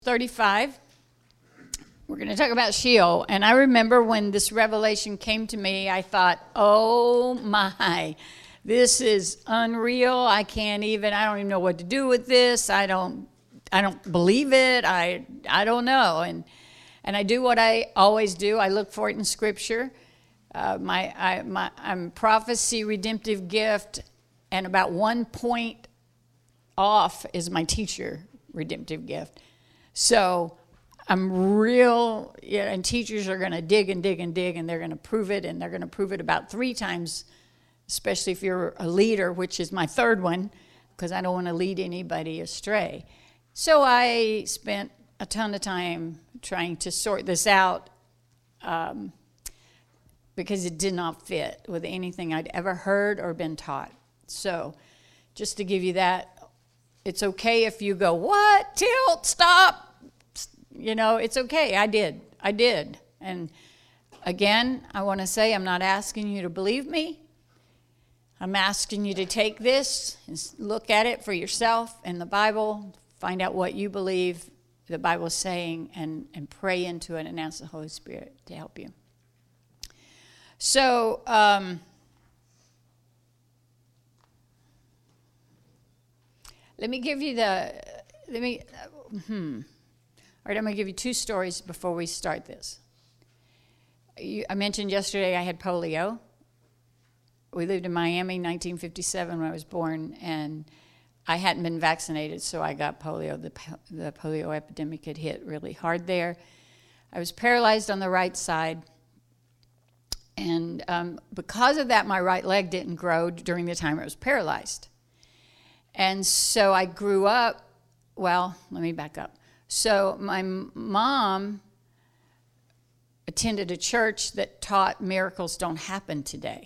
35. We're going to talk about Sheol. And I remember when this revelation came to me, I thought, oh my, this is unreal. I don't even know what to do with this. I don't believe it. I don't know. And I do what I always do. I look for it in Scripture. I'm prophecy, redemptive gift, and about 1 point off is my teacher redemptive gift. So I'm real, and teachers are going to dig and dig and dig, and they're going to prove it, and they're going to prove it about 3 times, especially if you're a leader, which is my third one, because I don't want to lead anybody astray. So I spent a ton of time trying to sort this out because it did not fit with anything I'd ever heard or been taught. So just to give you that, it's okay if you go, what? Tilt, stop. It's okay. I did. And again, I want to say I'm not asking you to believe me. I'm asking you to take this and look at it for yourself in the Bible, find out what you believe the Bible is saying, and pray into it and ask the Holy Spirit to help you. So, All right, I'm going to give you 2 stories before we start this. I mentioned yesterday I had polio. We lived in Miami in 1957 when I was born, and I hadn't been vaccinated, so I got polio. The polio epidemic had hit really hard there. I was paralyzed on the right side, and because of that, my right leg didn't grow during the time I was paralyzed. And so I grew up, let me back up. So my mom attended a church that taught miracles don't happen today.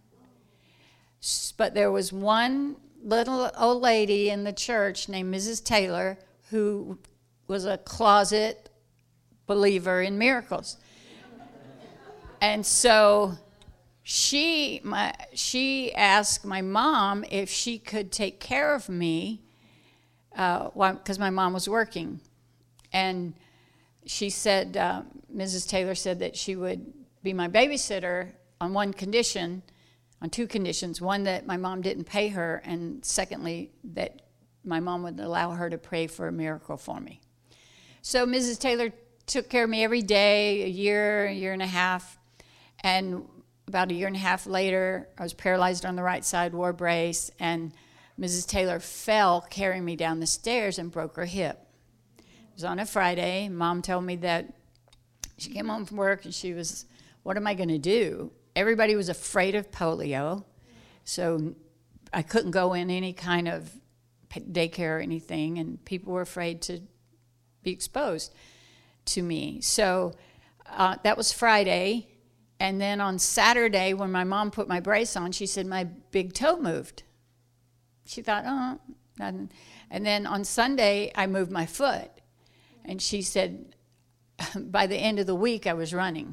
But there was one little old lady in the church named Mrs. Taylor who was a closet believer in miracles. And so she asked my mom if she could take care of me because my mom was working. And she said, Mrs. Taylor said that she would be my babysitter on 2 conditions. One, that my mom didn't pay her, and secondly, that my mom would allow her to pray for a miracle for me. So Mrs. Taylor took care of me every day, a year and a half, and about a year and a half later, I was paralyzed on the right side, wore a brace, and Mrs. Taylor fell carrying me down the stairs and broke her hip. It was on a Friday. Mom told me that she came home from work and she was, what am I going to do? Everybody was afraid of polio, so I couldn't go in any kind of daycare or anything, and people were afraid to be exposed to me. So that was Friday. And then on Saturday, when my mom put my brace on, she said my big toe moved. She thought, oh, nothing. And then on Sunday, I moved my foot. And she said, by the end of the week, I was running.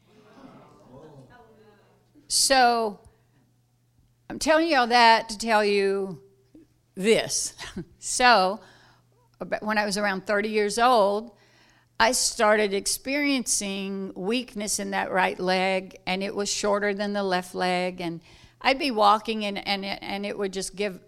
So I'm telling you all that to tell you this. So when I was around 30 years old, I started experiencing weakness in that right leg, and it was shorter than the left leg, and I'd be walking and it would just give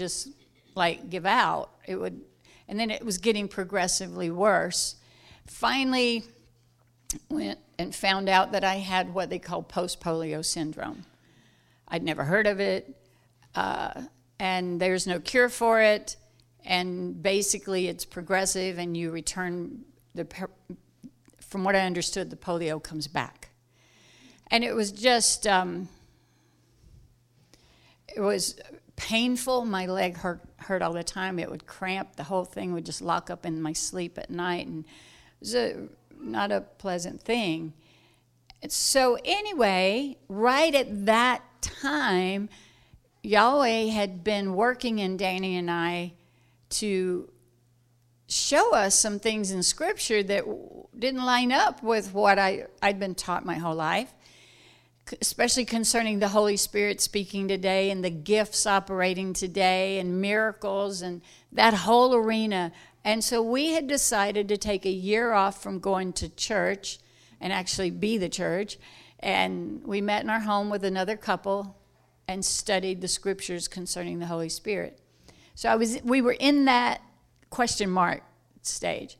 out. And then it was getting progressively worse. Finally went and found out that I had what they call post-polio syndrome. I'd never heard of it, and there's no cure for it, and basically it's progressive, and you return. From what I understood, the polio comes back. And it was just, it was painful. My leg hurt all the time. It would cramp. The whole thing would just lock up in my sleep at night. And it was not a pleasant thing. And so anyway, right at that time, Yahweh had been working in Danny and I to show us some things in Scripture that didn't line up with what I'd been taught my whole life, especially concerning the Holy Spirit speaking today and the gifts operating today and miracles and that whole arena. And so we had decided to take a year off from going to church and actually be the church. And we met in our home with another couple and studied the scriptures concerning the Holy Spirit. So we were in that question mark stage.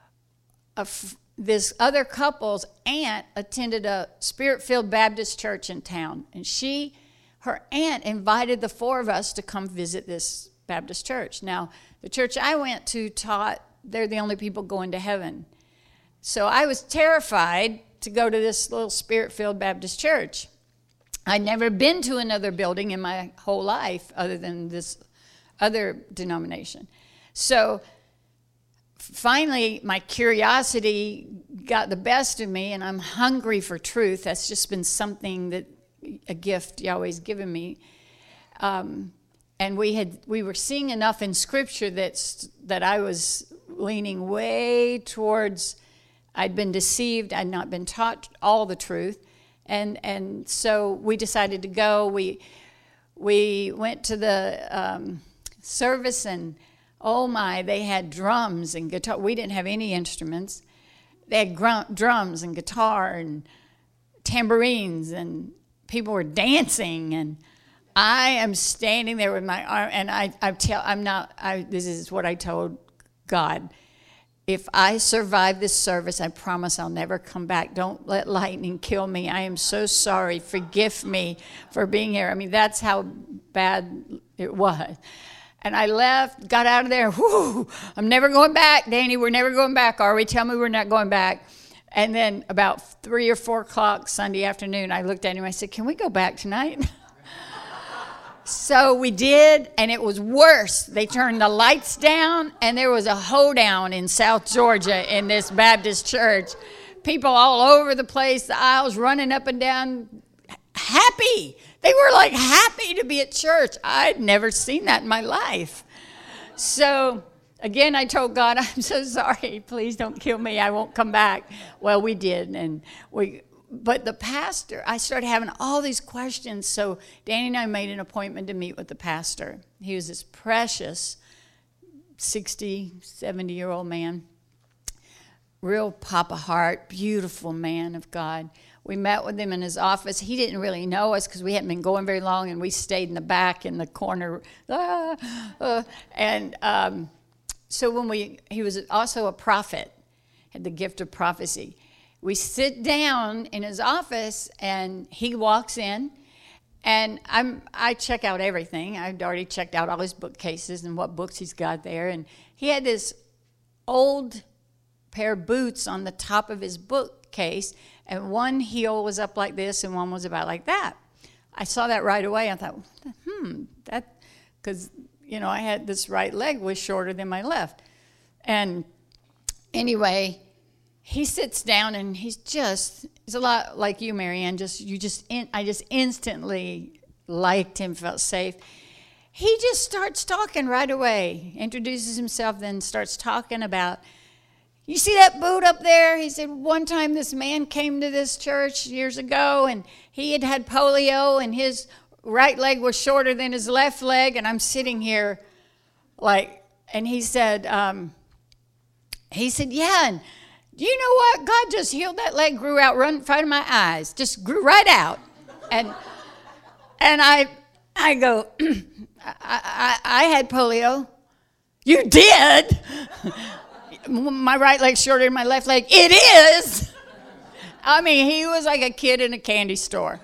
This other couple's aunt attended a Spirit-filled Baptist church in town. And her aunt invited the four of us to come visit this Baptist church. Now, the church I went to taught they're the only people going to heaven. So I was terrified to go to this little Spirit-filled Baptist church. I'd never been to another building in my whole life other than this other denomination. So finally, my curiosity got the best of me, and I'm hungry for truth. That's just been something a gift Yahweh's given me. And we were seeing enough in Scripture that I was leaning way towards. I'd been deceived. I'd not been taught all the truth, and so we decided to go. We went to the service, and oh my, they had drums and guitar. We didn't have any instruments. They had drums and guitar and tambourines, and people were dancing, and I am standing there with my arm, and this is what I told God. If I survive this service, I promise I'll never come back. Don't let lightning kill me. I am so sorry. Forgive me for being here. I mean, that's how bad it was. And I left, got out of there. Whew, I'm never going back, Danny. We're never going back, are we? Tell me we're not going back. And then about 3 or 4 o'clock Sunday afternoon, I looked at him. I said, can we go back tonight? So we did, and it was worse. They turned the lights down, and there was a hoedown in South Georgia in this Baptist church. People all over the place, the aisles running up and down, happy. They were like happy to be at church. I'd never seen that in my life. So again, I told God, I'm so sorry. Please don't kill me. I won't come back. Well, we did, but the pastor, I started having all these questions. So Danny and I made an appointment to meet with the pastor. He was this precious 60, 70-year-old man, real Papa Heart, beautiful man of God. We met with him in his office. He didn't really know us because we hadn't been going very long, and we stayed in the back in the corner. So he was also a prophet, had the gift of prophecy. We sit down in his office, and he walks in, and I check out everything. I'd already checked out all his bookcases and what books he's got there, and he had this old pair of boots on the top of his bookcase, and one heel was up like this, and one was about like that. I saw that right away. I thought, because I had this right leg was shorter than my left, and anyway. He sits down, and he's a lot like you, Marianne. I just instantly liked him, felt safe. He just starts talking right away, introduces himself, then starts talking about, you see that boot up there? He said, one time this man came to this church years ago, and he had polio, and his right leg was shorter than his left leg, and I'm sitting here and he said, yeah, and you know what? God just healed that leg, grew out right in front of my eyes, just grew right out. And I go, I had polio. You did? My right leg's shorter than my left leg. It is. I mean, he was like a kid in a candy store.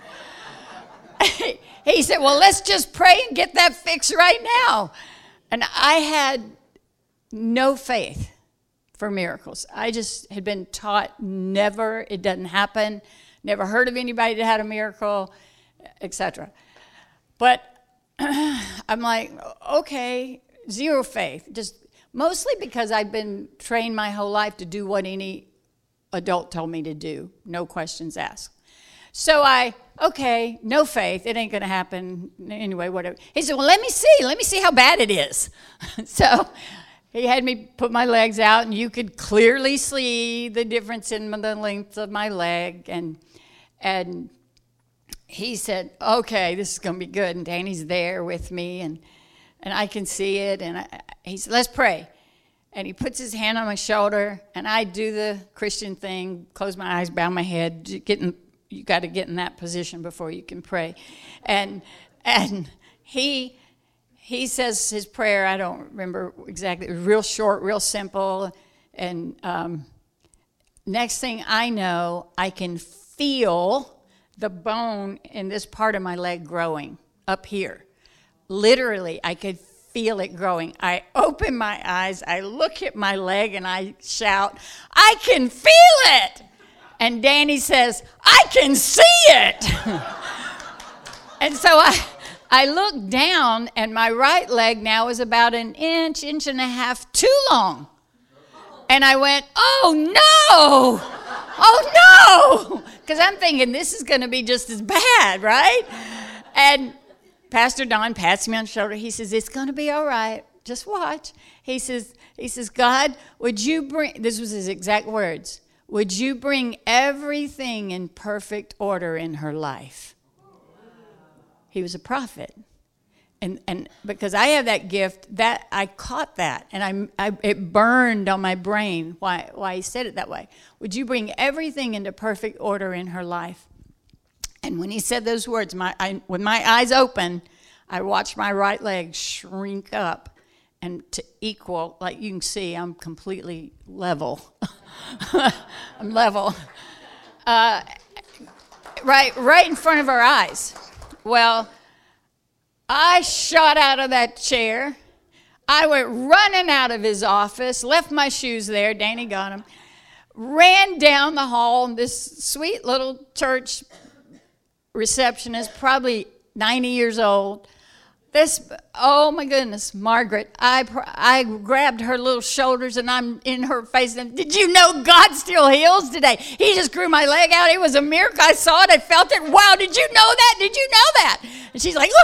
He said, well, let's just pray and get that fixed right now. And I had no faith for miracles. I just had been taught it doesn't happen, never heard of anybody that had a miracle, etc. But I'm like, okay, zero faith. Just mostly because I've been trained my whole life to do what any adult told me to do, no questions asked. So okay, no faith, it ain't gonna happen anyway, whatever. He said, well, let me see how bad it is. So he had me put my legs out, and you could clearly see the difference in the length of my leg. And he said, okay, this is going to be good. And Danny's there with me, and I can see it. And he said, let's pray. And he puts his hand on my shoulder, and I do the Christian thing, close my eyes, bow my head. You got to get in that position before you can pray. And he says his prayer. I don't remember exactly. It was real short, real simple. And next thing I know, I can feel the bone in this part of my leg growing up here. Literally, I could feel it growing. I open my eyes, I look at my leg, and I shout, "I can feel it!" And Danny says, "I can see it!" And so I look down, and my right leg now is about an inch and a half too long. And I went, "Oh no! Because I'm thinking this is going to be just as bad, right? And Pastor Don pats me on the shoulder. He says, "It's going to be all right. Just watch." He says, "God, would you bring," this was his exact words, "would you bring everything in perfect order in her life?" He was a prophet. And because I have that gift, that I caught that, and it burned on my brain why he said it that way. Would you bring everything into perfect order in her life? And when he said those words, with my eyes open, I watched my right leg shrink up, and to equal, like you can see, I'm completely level. I'm level. Right in front of our eyes. Well, I shot out of that chair. I went running out of his office, left my shoes there, Danny got them, ran down the hall, and this sweet little church receptionist, probably 90 years old. Oh my goodness, Margaret, I grabbed her little shoulders, and I'm in her face, and, "Did you know God still heals today? He just grew my leg out. It was a miracle. I saw it. I felt it. Wow, did you know that? Did you know that?" And she's like,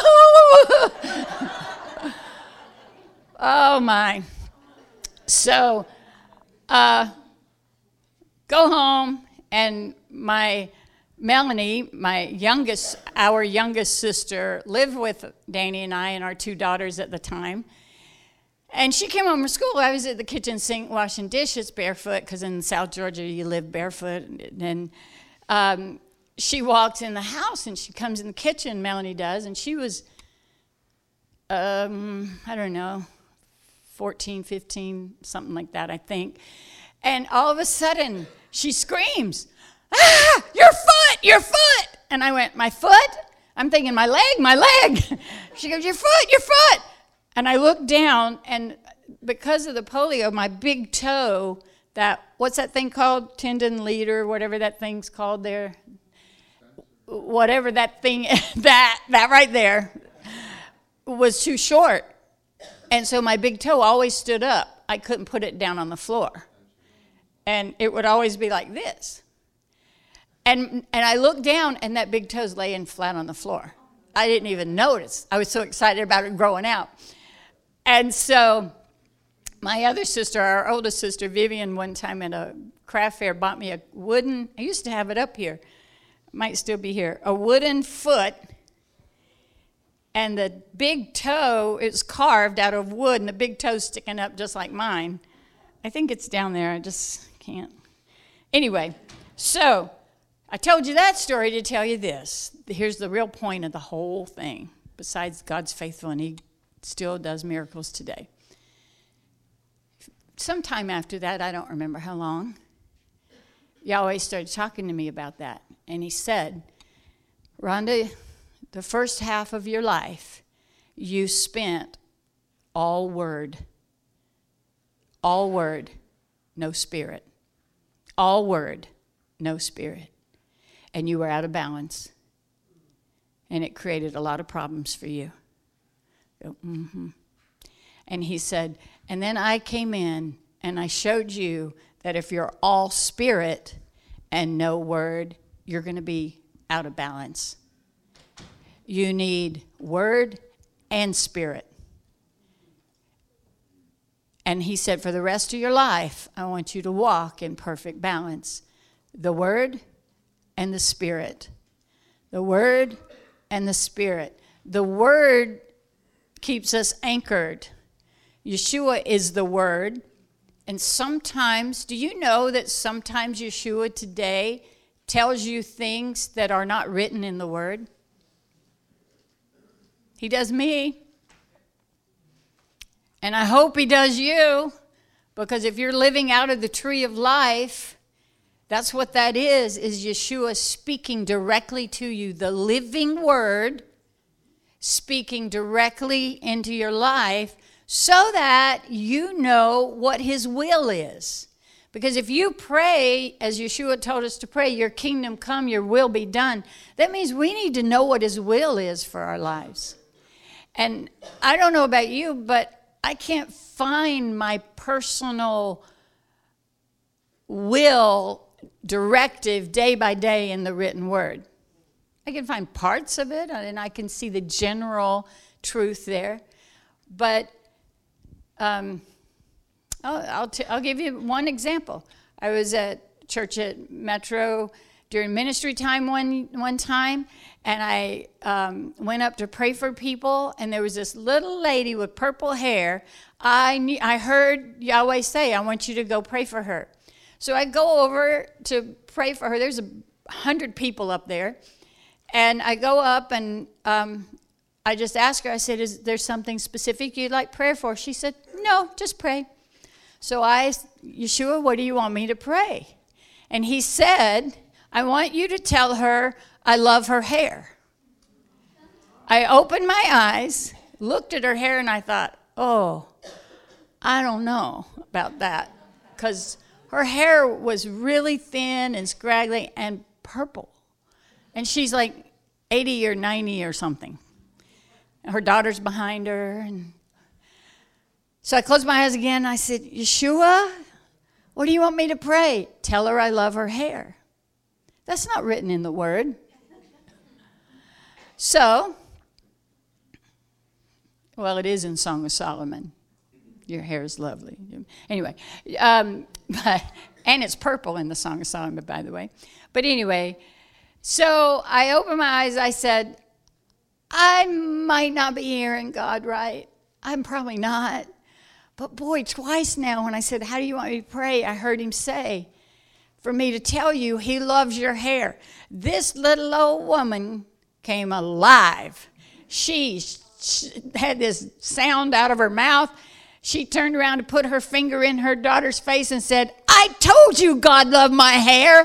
"Oh my." So, go home, and Melanie, our youngest sister, lived with Danny and I and our two daughters at the time. And she came home from school. I was at the kitchen sink washing dishes barefoot, because in South Georgia you live barefoot. And she walks in the house, and she comes in the kitchen, Melanie does, and she was, I don't know, 14, 15, something like that, I think. And all of a sudden, she screams, "Ah, your foot!" And I went, "My foot?" I'm thinking, my leg. She goes, your foot. And I looked down, and because of the polio, my big toe, what's that thing called? Tendon leader, whatever that thing's called there. Whatever that thing, that right there, was too short. And so my big toe always stood up. I couldn't put it down on the floor. And it would always be like this. And I looked down, and that big toe's laying flat on the floor. I didn't even notice. I was so excited about it growing out. And so my other sister, our oldest sister, Vivian, one time at a craft fair bought me a wooden, I used to have it up here, might still be here, a wooden foot, and the big toe is carved out of wood, and the big toe's sticking up just like mine. I think it's down there. I just can't. Anyway, so I told you that story to tell you this. Here's the real point of the whole thing. Besides, God's faithful, and he still does miracles today. Sometime after that, I don't remember how long, Yahweh started talking to me about that. And he said, "Rhonda, the first half of your life, you spent all word, no spirit. All word, no spirit. And you were out of balance. And it created a lot of problems for you." And he said, "And then I came in and I showed you that if you're all spirit and no word, you're going to be out of balance. You need word and spirit." And he said, "For the rest of your life, I want you to walk in perfect balance. The word and the spirit. The word and the spirit." The word keeps us anchored. Yeshua is the word. And sometimes, do you know that sometimes Yeshua today tells you things that are not written in the Word? He does me. And I hope he does you, because if you're living out of the tree of life, that's what that is Yeshua speaking directly to you, the living Word speaking directly into your life, so that you know what his will is. Because if you pray, as Yeshua told us to pray, your kingdom come, your will be done, that means we need to know what his will is for our lives. And I don't know about you, but I can't find my personal will directive day by day in the written word. I can find parts of it, and I can see the general truth there. But I'll give you one example. I was at church at Metro during ministry time one time, and I went up to pray for people, and there was this little lady with purple hair. I heard Yahweh say, I want you to go pray for her. So I go over to pray for her. There's 100 people up there. And I go up, and I just asked her, I said, is there something specific you'd like prayer for? She said, no, just pray. So I asked, Yeshua, what do you want me to pray? And he said, I want you to tell her I love her hair. I opened my eyes, looked at her hair, and I thought, oh, I don't know about that. Because her hair was really thin and scraggly and purple. And she's like 80 or 90 or something. Her daughter's behind her. And so I closed my eyes again, and I said, Yeshua, what do you want me to pray? Tell her I love her hair. That's not written in the Word. So, well, it is in Song of Solomon. Your hair is lovely. Anyway, and it's purple in the Song of Solomon, by the way. But anyway, so I opened my eyes. I said, I might not be hearing God right. I'm probably not. But boy, twice now when I said, how do you want me to pray? I heard him say, for me to tell you he loves your hair. This little old woman came alive. She had this sound out of her mouth. She turned around to put her finger in her daughter's face and said, I told you God loved my hair.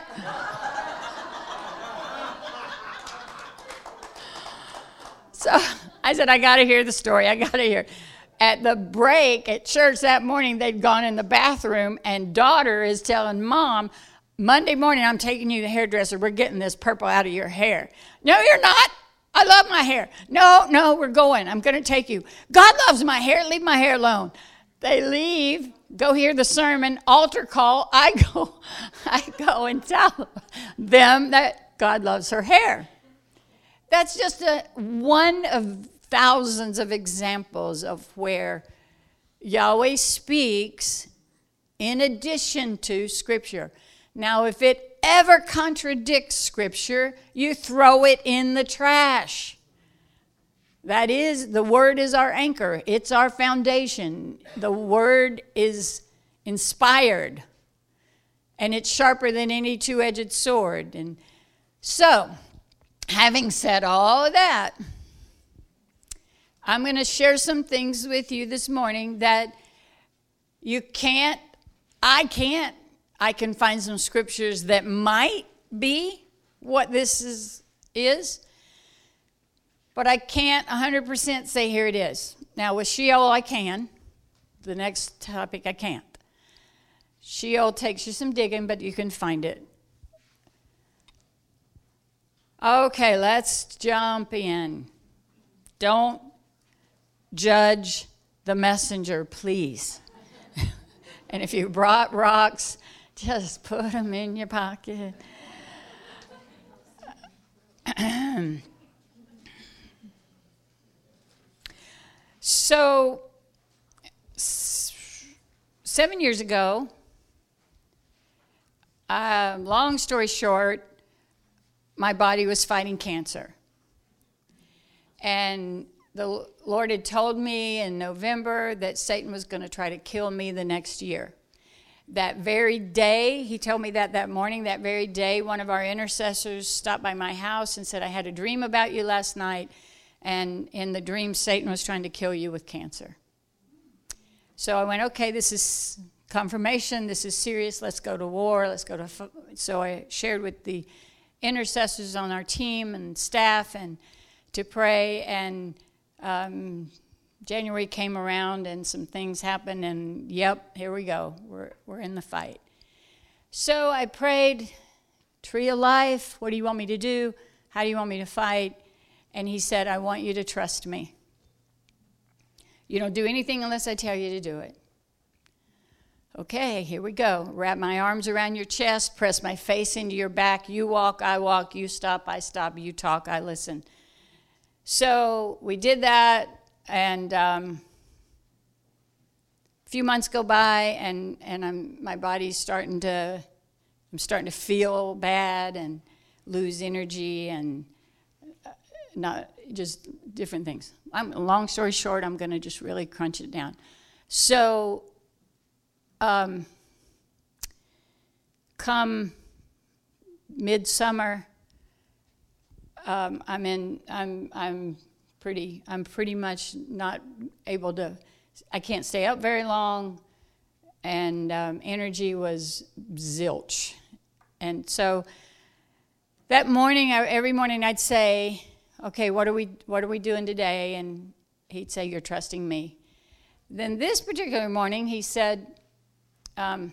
So I said, I got to hear the story. I got to hear. At the break at church that morning, they'd gone in the bathroom, and daughter is telling mom, Monday morning, I'm taking you to the hairdresser. We're getting this purple out of your hair. No, you're not. I love my hair. No, we're going. I'm going to take you. God loves my hair. Leave my hair alone. They leave, go hear the sermon, altar call. I go and tell them that God loves her hair. That's just one of thousands of examples of where Yahweh speaks in addition to Scripture. Now, if it ever contradicts Scripture, you throw it in the trash. That is, the Word is our anchor. It's our foundation. The Word is inspired, and it's sharper than any two-edged sword. And so, having said all of that, I'm going to share some things with you this morning that you can't, I can find some scriptures that might be what this is, but I can't 100% say here it is. Now with Sheol I can. The next topic I can't. Sheol takes you some digging, but you can find it. Okay, let's jump in. Don't judge the messenger, please. And if you brought rocks, just put them in your pocket. So, 7 years ago, long story short, my body was fighting cancer. And the Lord had told me in November that Satan was going to try to kill me the next year. That very day, he told me that morning, that very day, one of our intercessors stopped by my house and said, I had a dream about you last night, and in the dream, Satan was trying to kill you with cancer. So I went, okay, this is confirmation, this is serious, let's go to war, so I shared with the intercessors on our team and staff and to pray, and January came around and some things happened, and yep, here we go. We're in the fight. So I prayed, Tree of Life, what do you want me to do? How do you want me to fight? And he said, I want you to trust me. You don't do anything unless I tell you to do it. Okay, here we go. Wrap my arms around your chest, press my face into your back. You walk, I walk. You stop, I stop. You talk, I listen. So we did that. And a few months go by, and my body's starting to feel bad and lose energy and not just different things. Long story short, I'm going to just really crunch it down. So, come midsummer, I'm pretty much not able to, I can't stay up very long, and energy was zilch. And so that morning, every morning I'd say, okay, what are we doing today? And he'd say, you're trusting me. Then this particular morning, he said, I'm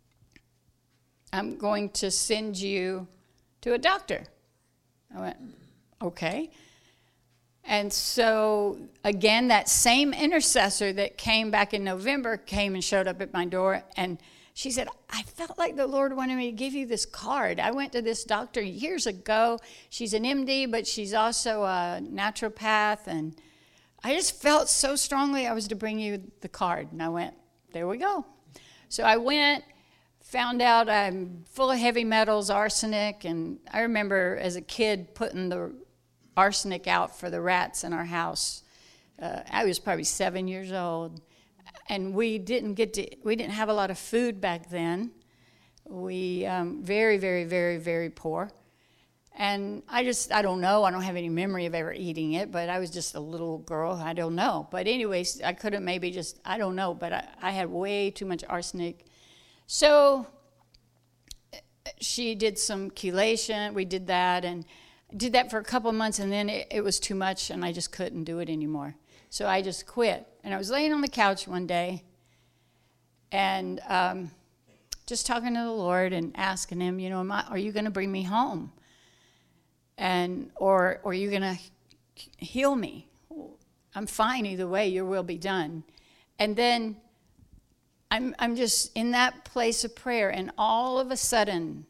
going to send you to a doctor. I went, okay. And so, again, that same intercessor that came back in November came and showed up at my door, and she said, I felt like the Lord wanted me to give you this card. I went to this doctor years ago. She's an MD, but she's also a naturopath, and I just felt so strongly I was to bring you the card. And I went, there we go. So I went, found out I'm full of heavy metals, arsenic, and I remember as a kid putting the arsenic out for the rats in our house. I was probably 7 years old, and we didn't have a lot of food back then. We very, very, very, very poor. And I don't know. I don't have any memory of ever eating it, but I was just a little girl. I don't know. But anyways, I could have maybe just, I don't know, but I had way too much arsenic. So she did some chelation. We did that, and did that for a couple of months, and then it was too much, and I just couldn't do it anymore. So I just quit. And I was laying on the couch one day, and just talking to the Lord and asking him, are you going to bring me home? Or are you going to heal me? I'm fine either way. Your will be done. And then I'm just in that place of prayer, and all of a sudden,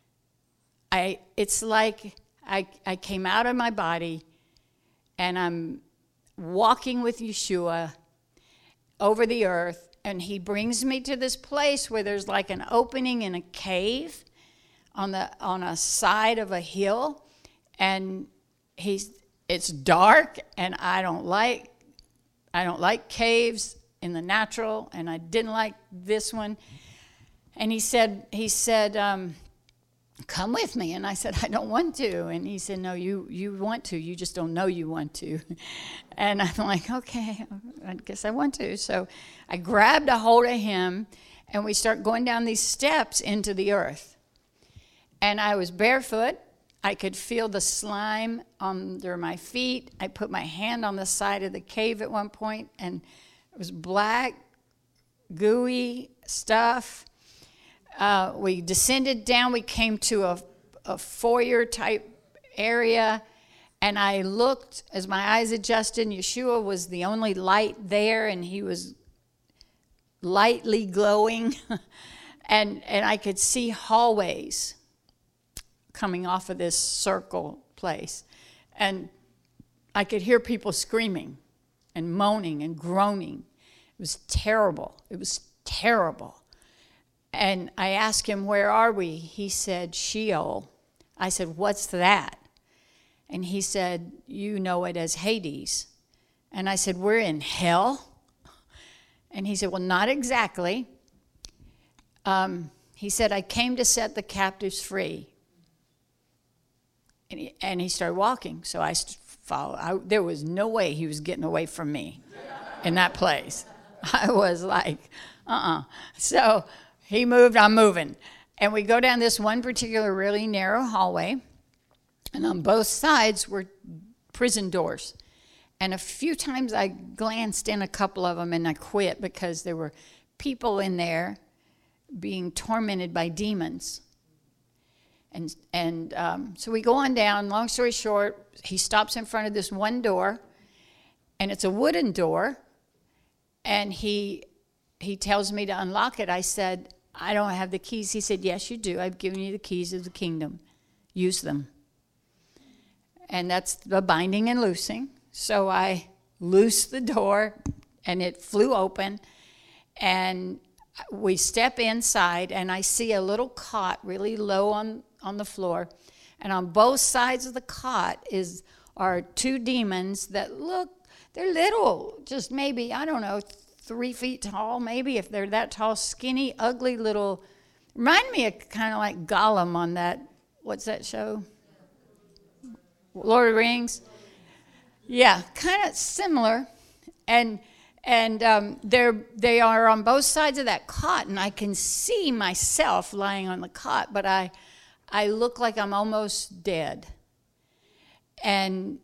it's like I came out of my body, and I'm walking with Yeshua over the earth, and he brings me to this place where there's like an opening in a cave on a side of a hill, and it's dark, and I don't like caves in the natural, and I didn't like this one. And he said, come with me. And I said, I don't want to. And he said, no, you want to. You just don't know you want to. And I'm like, okay, I guess I want to. So I grabbed a hold of him, and we start going down these steps into the earth. And I was barefoot. I could feel the slime under my feet. I put my hand on the side of the cave at one point, and it was black, gooey stuff. We descended down. We came to a foyer-type area, and I looked. As my eyes adjusted, Yeshua was the only light there, and he was lightly glowing. and I could see hallways coming off of this circle place. And I could hear people screaming and moaning and groaning. It was terrible. It was terrible. And I asked him, where are we? He said, Sheol. I said, what's that? And he said, you know it as Hades. And I said, we're in hell? And he said, well, not exactly. he said, I came to set the captives free. And he started walking. So I followed. There was no way he was getting away from me in that place. I was like, So he moved, I'm moving. And we go down this one particular really narrow hallway. And on both sides were prison doors. And a few times I glanced in a couple of them and I quit because there were people in there being tormented by demons. And so we go on down. Long story short, he stops in front of this one door, and it's a wooden door. And he tells me to unlock it. I said, I don't have the keys. He said, yes, you do. I've given you the keys of the kingdom. Use them. And that's the binding and loosing. So I loosed the door, and it flew open. And we step inside, and I see a little cot really low on the floor. And on both sides of the cot are two demons that they're little, just maybe, 3 feet tall, maybe, if they're that tall, skinny, ugly little, remind me of kind of like Gollum on that, what's that show? Lord of the Rings? Yeah, kind of similar. And they are on both sides of that cot, and I can see myself lying on the cot, but I look like I'm almost dead. And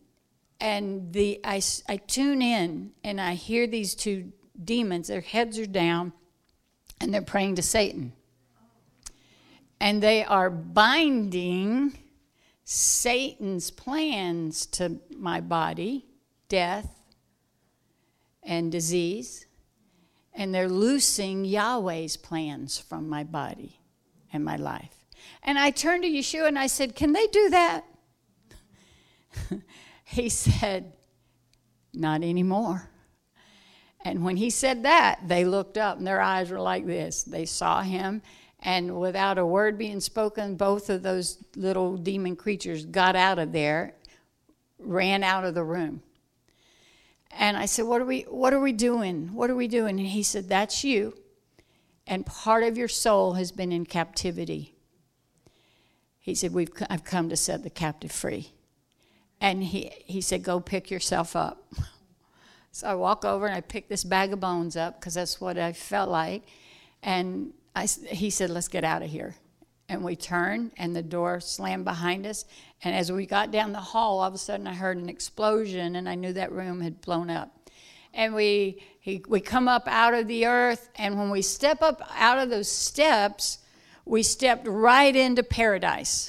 I tune in, and I hear these two demons. Their heads are down, and they're praying to Satan. And they are binding Satan's plans to my body, death and disease, and they're loosing Yahweh's plans from my body and my life. And I turned to Yeshua and I said, can they do that? He said, not anymore. And when he said that, they looked up and their eyes were like this. They saw him, and without a word being spoken, both of those little demon creatures got out of there, ran out of the room. And I said, what are we doing? What are we doing? And he said, that's you. And part of your soul has been in captivity. He said, I've come to set the captive free. And he said, go pick yourself up. So I walk over and I pick this bag of bones up because that's what I felt like. And he said, let's get out of here. And we turned, and the door slammed behind us. And as we got down the hall, all of a sudden I heard an explosion, and I knew that room had blown up. And we come up out of the earth, and when we step up out of those steps, we stepped right into paradise.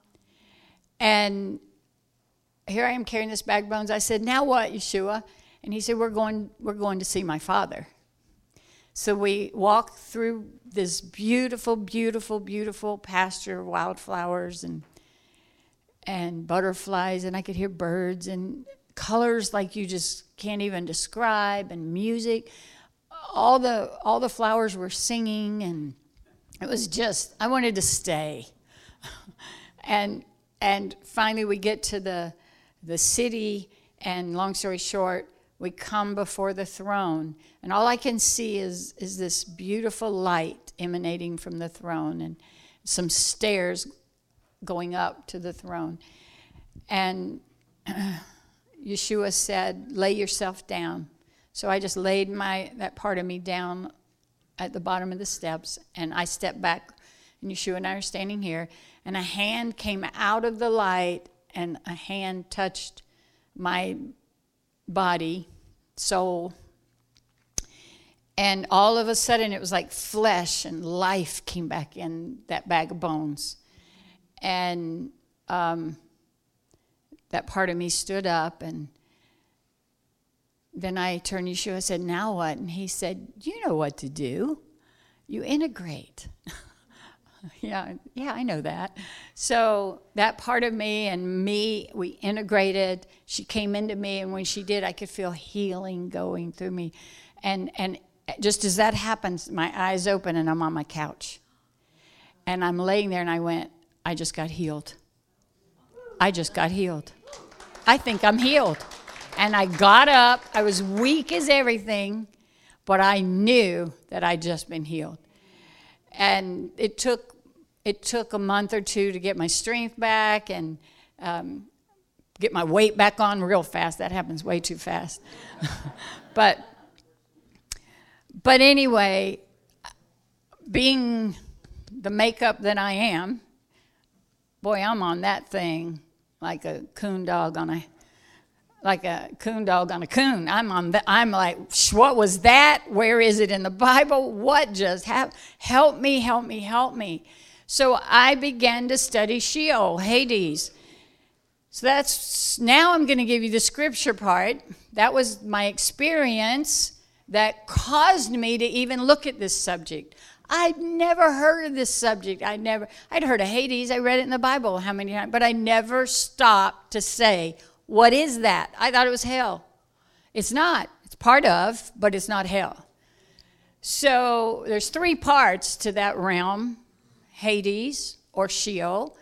And here I am carrying this bag of bones. I said, now what, Yeshua? And he said, we're going to see my Father. So we walked through this beautiful, beautiful, beautiful pasture of wildflowers and butterflies, and I could hear birds and colors like you just can't even describe, and music. All the flowers were singing, and it was just, I wanted to stay. and finally we get to the city, and long story short, we come before the throne, and all I can see is this beautiful light emanating from the throne and some stairs going up to the throne. And Yeshua said, lay yourself down. So I just laid that part of me down at the bottom of the steps, and I stepped back, and Yeshua and I are standing here, and a hand came out of the light, and a hand touched my body, soul, and all of a sudden it was like flesh and life came back in that bag of bones. And that part of me stood up, and then I turned to Yeshua and said, now what? And he said, you know what to do. You integrate. Yeah, I know that. So that part of me and me, we integrated. She came into me, and when she did, I could feel healing going through me. And just as that happens, my eyes open, and I'm on my couch. And I'm laying there, and I went, I just got healed. I just got healed. I think I'm healed. And I got up. I was weak as everything, but I knew that I'd just been healed. And it took a month or two to get my strength back and get my weight back on real fast. That happens way too fast. But anyway, being the makeup that I am, boy, I'm on that thing like a coon dog on a coon. I'm like, what was that? Where is it in the Bible? What just happened? Help me, help me, help me. So I began to study Sheol, Hades. So now I'm going to give you the scripture part. That was my experience that caused me to even look at this subject. I'd never heard of this subject. I'd heard of Hades. I read it in the Bible how many times, but I never stopped to say, what is that? I thought it was hell. It's not. It's part of, but it's not hell. So there's 3 parts to that realm: Hades or Sheol,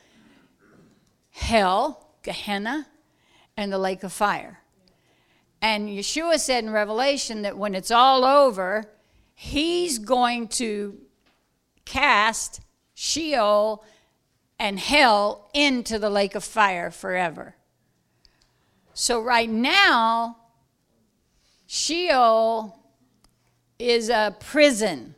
hell, Gehenna, and the lake of fire. And Yeshua said in Revelation that when it's all over, he's going to cast Sheol and hell into the lake of fire forever. So right now, Sheol is a prison.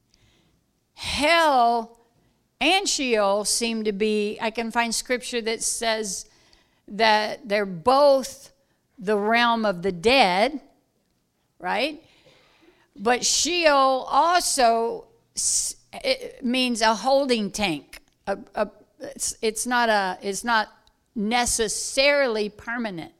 Hell and Sheol seem to be, I can find scripture that says that they're both the realm of the dead, right? But Sheol also it means a holding tank. It's not necessarily permanent.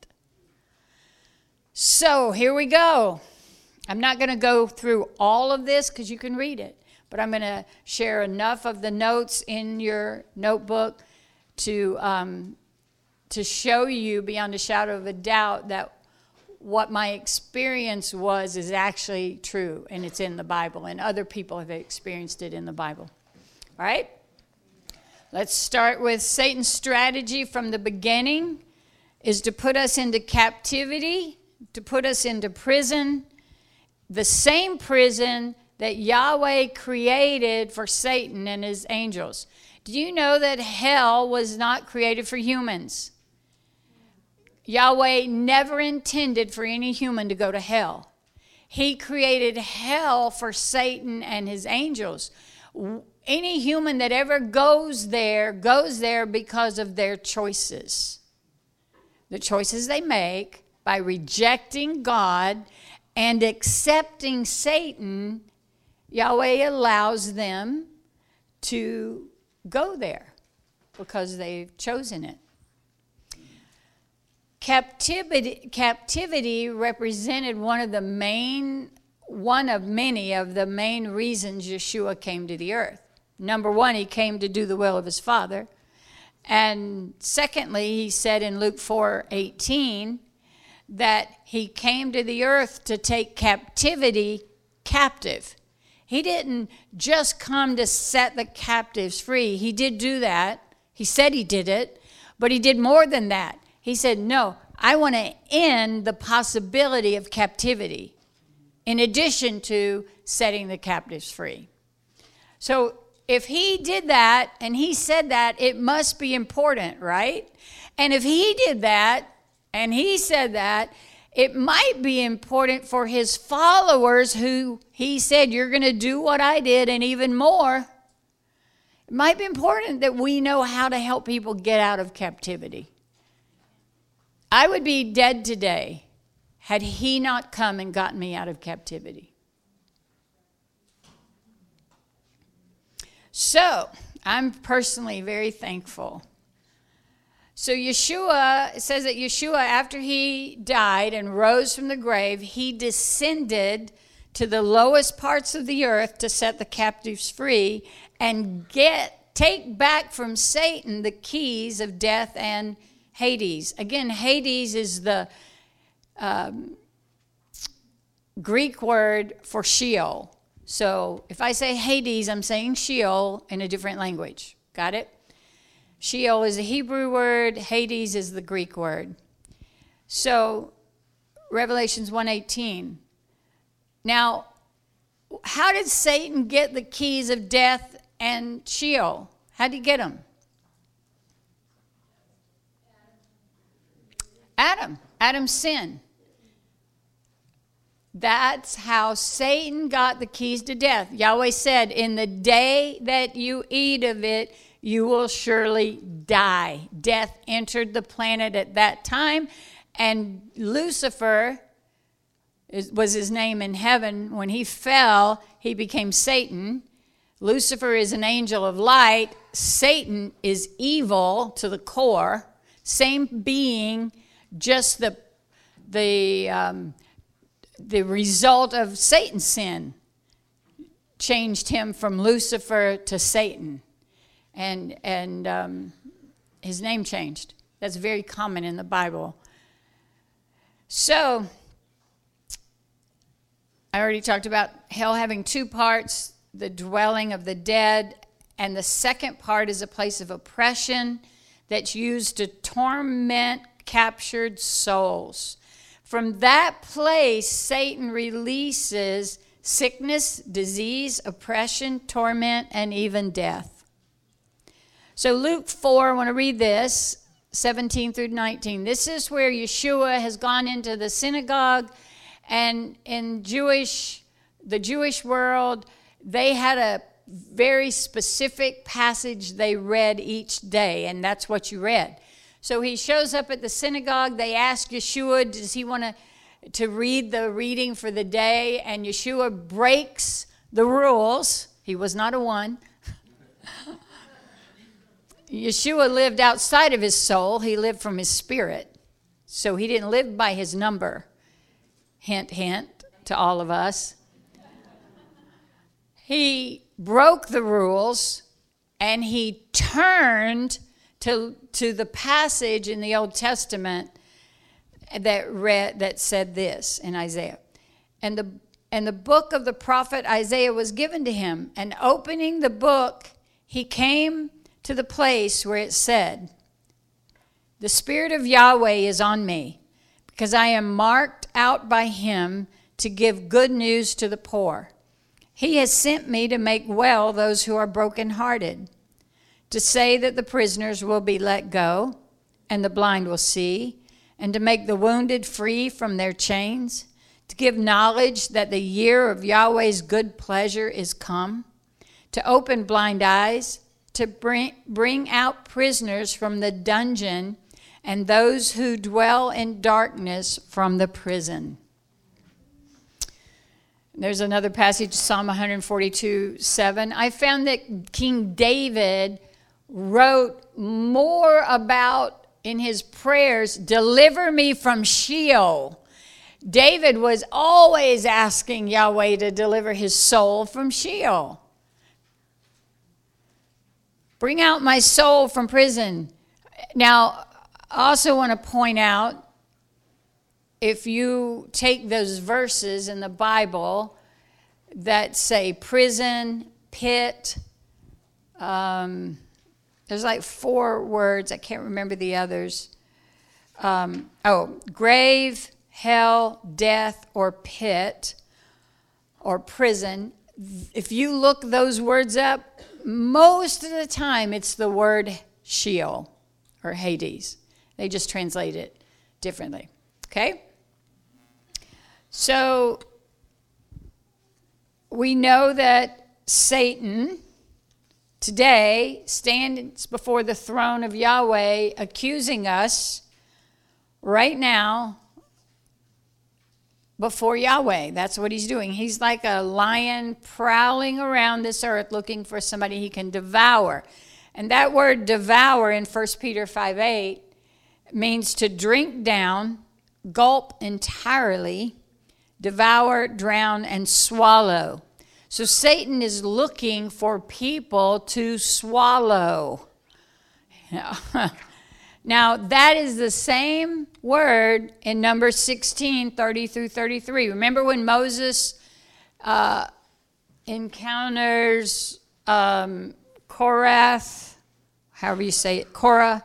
So here we go. I'm not going to go through all of this because you can read it, but I'm going to share enough of the notes in your notebook to show you beyond a shadow of a doubt that what my experience was is actually true, and it's in the Bible, and other people have experienced it in the Bible. All right? Let's start with Satan's strategy from the beginning is to put us into captivity, to put us into prison, the same prison that Yahweh created for Satan and his angels. Do you know that hell was not created for humans? Yahweh never intended for any human to go to hell. He created hell for Satan and his angels. Any human that ever goes there because of their choices. The choices they make by rejecting God and accepting Satan, Yahweh allows them to go there because they've chosen it. Captivity represented one of many of the main reasons Yeshua came to the earth. Number one, he came to do the will of his Father. And secondly, he said in Luke 4:18 that he came to the earth to take captivity captive. He didn't just come to set the captives free. He did do that. He said he did it, but he did more than that. He said, no, I want to end the possibility of captivity in addition to setting the captives free. So if he did that and he said that, it must be important, right? And if he did that and he said that, it might be important for his followers who he said, you're going to do what I did and even more. It might be important that we know how to help people get out of captivity. I would be dead today had he not come and gotten me out of captivity. So, I'm personally very thankful. So Yeshua, it says that Yeshua, after he died and rose from the grave, he descended to the lowest parts of the earth to set the captives free and take back from Satan the keys of death and Hades. Again, Hades is the Greek word for Sheol. So if I say Hades, I'm saying Sheol in a different language. Got it? Sheol is a Hebrew word. Hades is the Greek word. So Revelations 1:18. Now, how did Satan get the keys of death and Sheol. How'd he get them? Adam's sin. That's how Satan got the keys to death. Yahweh said, in the day that you eat of it, you will surely die. Death entered the planet at that time, and Lucifer was his name in heaven. When he fell, he became Satan. Lucifer is an angel of light. Satan is evil to the core. Same being, just the result of Satan's sin changed him from Lucifer to Satan. And his name changed. That's very common in the Bible. So, I already talked about hell having two parts, the dwelling of the dead, and the second part is a place of oppression that's used to torment captured souls. From that place, Satan releases sickness, disease, oppression, torment, and even death. So Luke 4, I want to read this, 17 through 19. This is where Yeshua has gone into the synagogue, and in the Jewish world, they had a very specific passage they read each day, and that's what you read. So he shows up at the synagogue. They ask Yeshua, does he want to read the reading for the day? And Yeshua breaks the rules. He was not a one. Yeshua lived outside of his soul. He lived from his spirit. So he didn't live by his number. Hint, hint to all of us. He broke the rules, and he turned to the passage in the Old Testament that said this in Isaiah. And the book of the prophet Isaiah was given to him. And opening the book, he came to the place where it said, "The Spirit of Yahweh is on me, because I am marked out by him to give good news to the poor. He has sent me to make well those who are brokenhearted, to say that the prisoners will be let go, and the blind will see, and to make the wounded free from their chains, to give knowledge that the year of Yahweh's good pleasure is come, to open blind eyes, to bring out prisoners from the dungeon, and those who dwell in darkness from the prison." There's another passage, Psalm 142:7. I found that King David wrote more about, in his prayers, deliver me from Sheol. David was always asking Yahweh to deliver his soul from Sheol. Bring out my soul from prison. Now, I also want to point out, if you take those verses in the Bible that say prison, pit, there's like 4 words. I can't remember the others. Grave, hell, death, or pit, or prison. If you look those words up, most of the time it's the word Sheol or Hades. They just translate it differently. Okay? So we know that Satan today stands before the throne of Yahweh, accusing us right now before Yahweh. That's what he's doing. He's like a lion prowling around this earth looking for somebody he can devour. And that word devour in 1 Peter 5:8 means to drink down, gulp entirely, devour, drown, and swallow. So Satan is looking for people to swallow. Now, that is the same word in Numbers 16, 30 through 33. Remember when Moses encounters Korath, however you say it, Korah,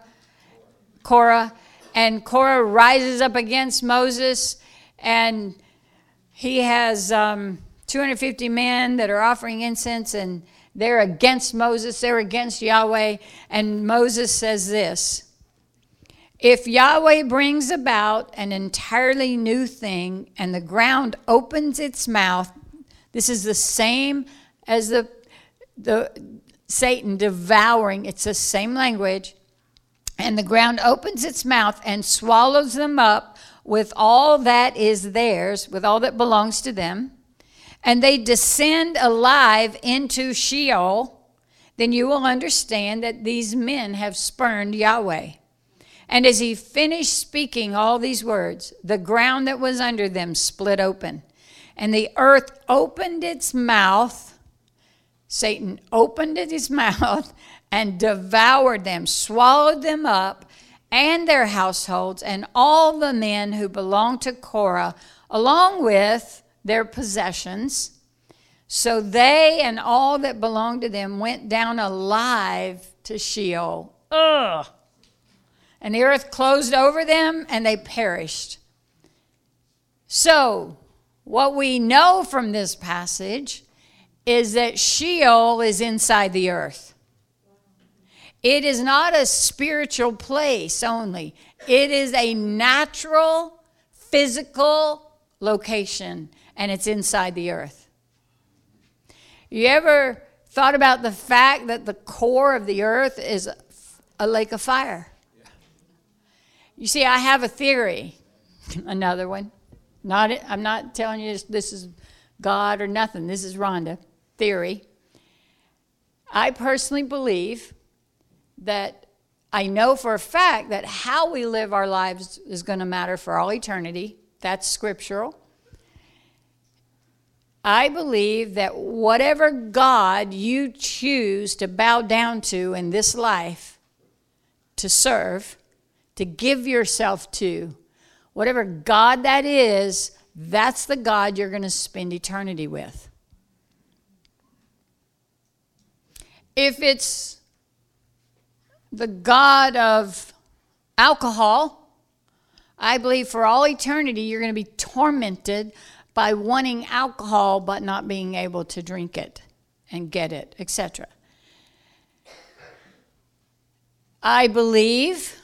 and Korah rises up against Moses, and he has 250 men that are offering incense, and They're against Moses. They're against Yahweh. And Moses says this: if Yahweh brings about an entirely new thing and the ground opens its mouth, this is the same as the Satan devouring. It's the same language. And the ground opens its mouth and swallows them up with all that is theirs, with all that belongs to them, and they descend alive into Sheol, then you will understand that these men have spurned Yahweh. And as he finished speaking all these words, the ground that was under them split open, and the earth opened its mouth. Satan opened his mouth and devoured them, swallowed them up, and their households, and all the men who belonged to Korah, along with their possessions. So they and all that belonged to them went down alive to Sheol. Ugh! And the earth closed over them, and they perished. So, what we know from this passage is that Sheol is inside the earth. It is not a spiritual place only. It is a natural, physical location, and it's inside the earth. You ever thought about the fact that the core of the earth is a lake of fire? You see, I have a theory, another one. I'm not telling you this is God or nothing. This is Rhonda. Theory. I personally believe that I know for a fact that how we live our lives is going to matter for all eternity. That's scriptural. I believe that whatever God you choose to bow down to in this life, to serve, to give yourself to, whatever God that is, that's the God you're going to spend eternity with. If it's the God of alcohol, I believe for all eternity you're going to be tormented by wanting alcohol but not being able to drink it and get it, etc. I believe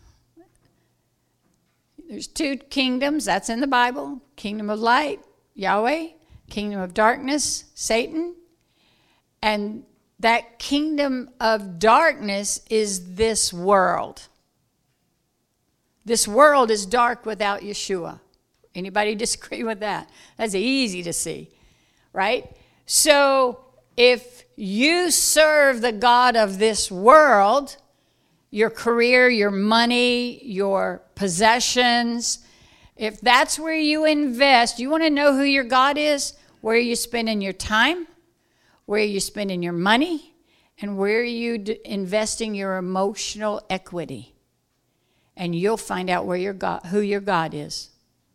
there's two kingdoms, that's in the Bible. Kingdom of light, Yahweh. Kingdom of darkness, Satan. And that kingdom of darkness is this world. This world is dark without Yeshua. Anybody disagree with that? That's easy to see, right? So if you serve the God of this world, your career, your money, your possessions, if that's where you invest, you want to know who your God is? Where are you spending your time? Where are you spending your money? And where are you investing your emotional equity? And you'll find out where your God, who your God is.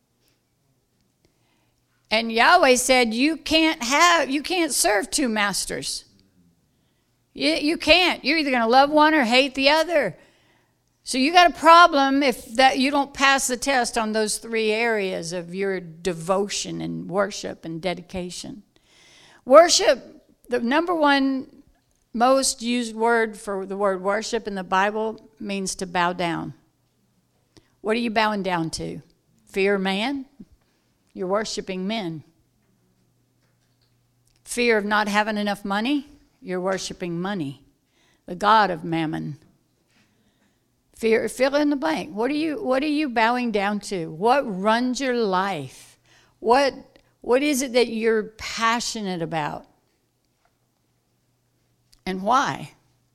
And Yahweh said you can't serve two masters. You can't. You're either going to love one or hate the other. So you got a problem if that you don't pass the test on those three areas of your devotion and worship and dedication. Worship, the number one most used word for the word worship in the Bible means to bow down. What are you bowing down to? Fear of man? You're worshiping men. Fear of not having enough money? You're worshiping money, the god of mammon. Fear, fill in the blank. What are you bowing down to? What runs your life? What is it that you're passionate about? And why?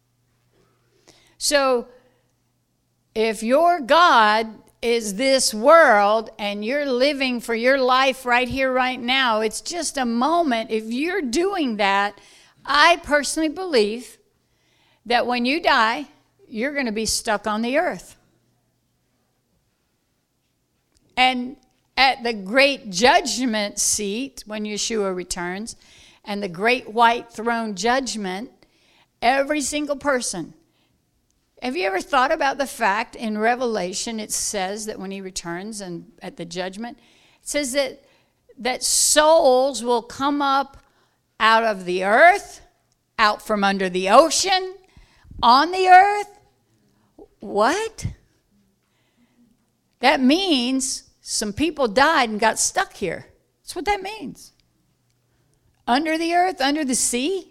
So, if your God is this world and you're living for your life right here, right now, it's just a moment. If you're doing that, I personally believe that when you die, you're going to be stuck on the earth. And at the great judgment seat, when Yeshua returns, and the great white throne judgment, every single person. Have you ever thought about the fact in Revelation it says that when he returns and at the judgment, it says that souls will come up out of the earth out from under the ocean, on the earth. What? That means some people died and got stuck here. That's what that means. Under the earth, under the sea.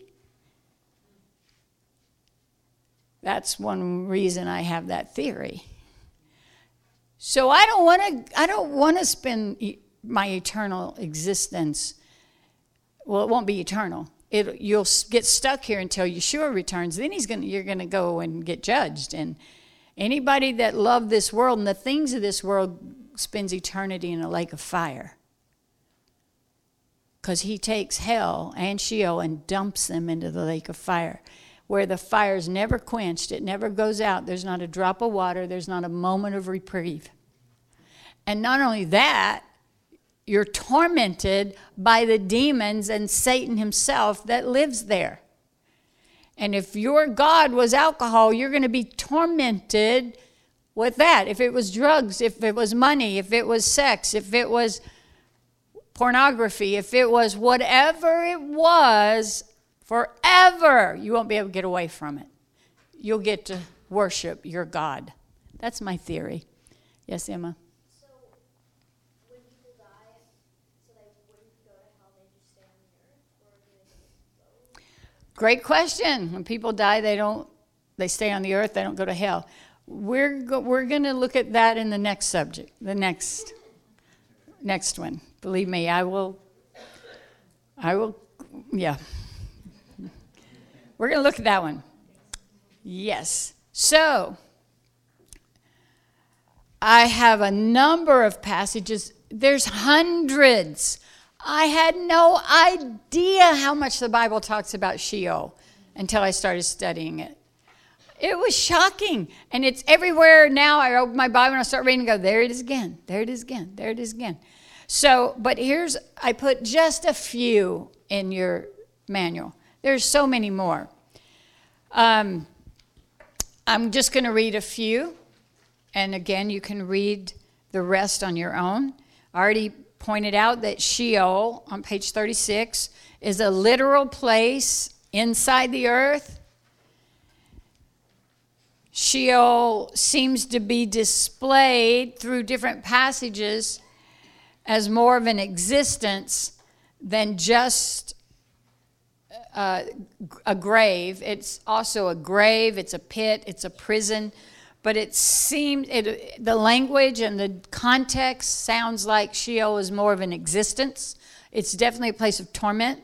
That's one reason I have that theory. So I don't want to spend my eternal existence. Well, it won't be eternal. You'll get stuck here until Yeshua returns. Then you're going to go and get judged. And anybody that loved this world and the things of this world spends eternity in a lake of fire. Because he takes hell and Sheol and dumps them into the lake of fire, where the fire's never quenched. It never goes out. There's not a drop of water. There's not a moment of reprieve. And not only that, you're tormented by the demons and Satan himself that lives there. And if your God was alcohol, you're going to be tormented with that. If it was drugs, if it was money, if it was sex, if it was pornography, if it was whatever it was, forever, you won't be able to get away from it. You'll get to worship your God. That's my theory. Yes, Emma? So, when people die, so they wouldn't go to hell, they just stay on the earth? Or do they go? Great question. When people die, they stay on the earth, they don't go to hell. We're going to look at that in the next subject, the next one. Believe me, I will, yeah. We're going to look at that one. Yes. So, I have a number of passages. There's hundreds. I had no idea how much the Bible talks about Sheol until I started studying it. It was shocking. And it's everywhere now. I open my Bible and I start reading and go, there it is again. There it is again. There it is again. So, but I put just a few in your manual. There's so many more. I'm just going to read a few. And again, you can read the rest on your own. I already pointed out that Sheol, on page 36, is a literal place inside the earth. Sheol seems to be displayed through different passages as more of an existence than just a grave. It's also a grave, it's a pit, it's a prison. But it seems, the language and the context sounds like Sheol is more of an existence. It's definitely a place of torment.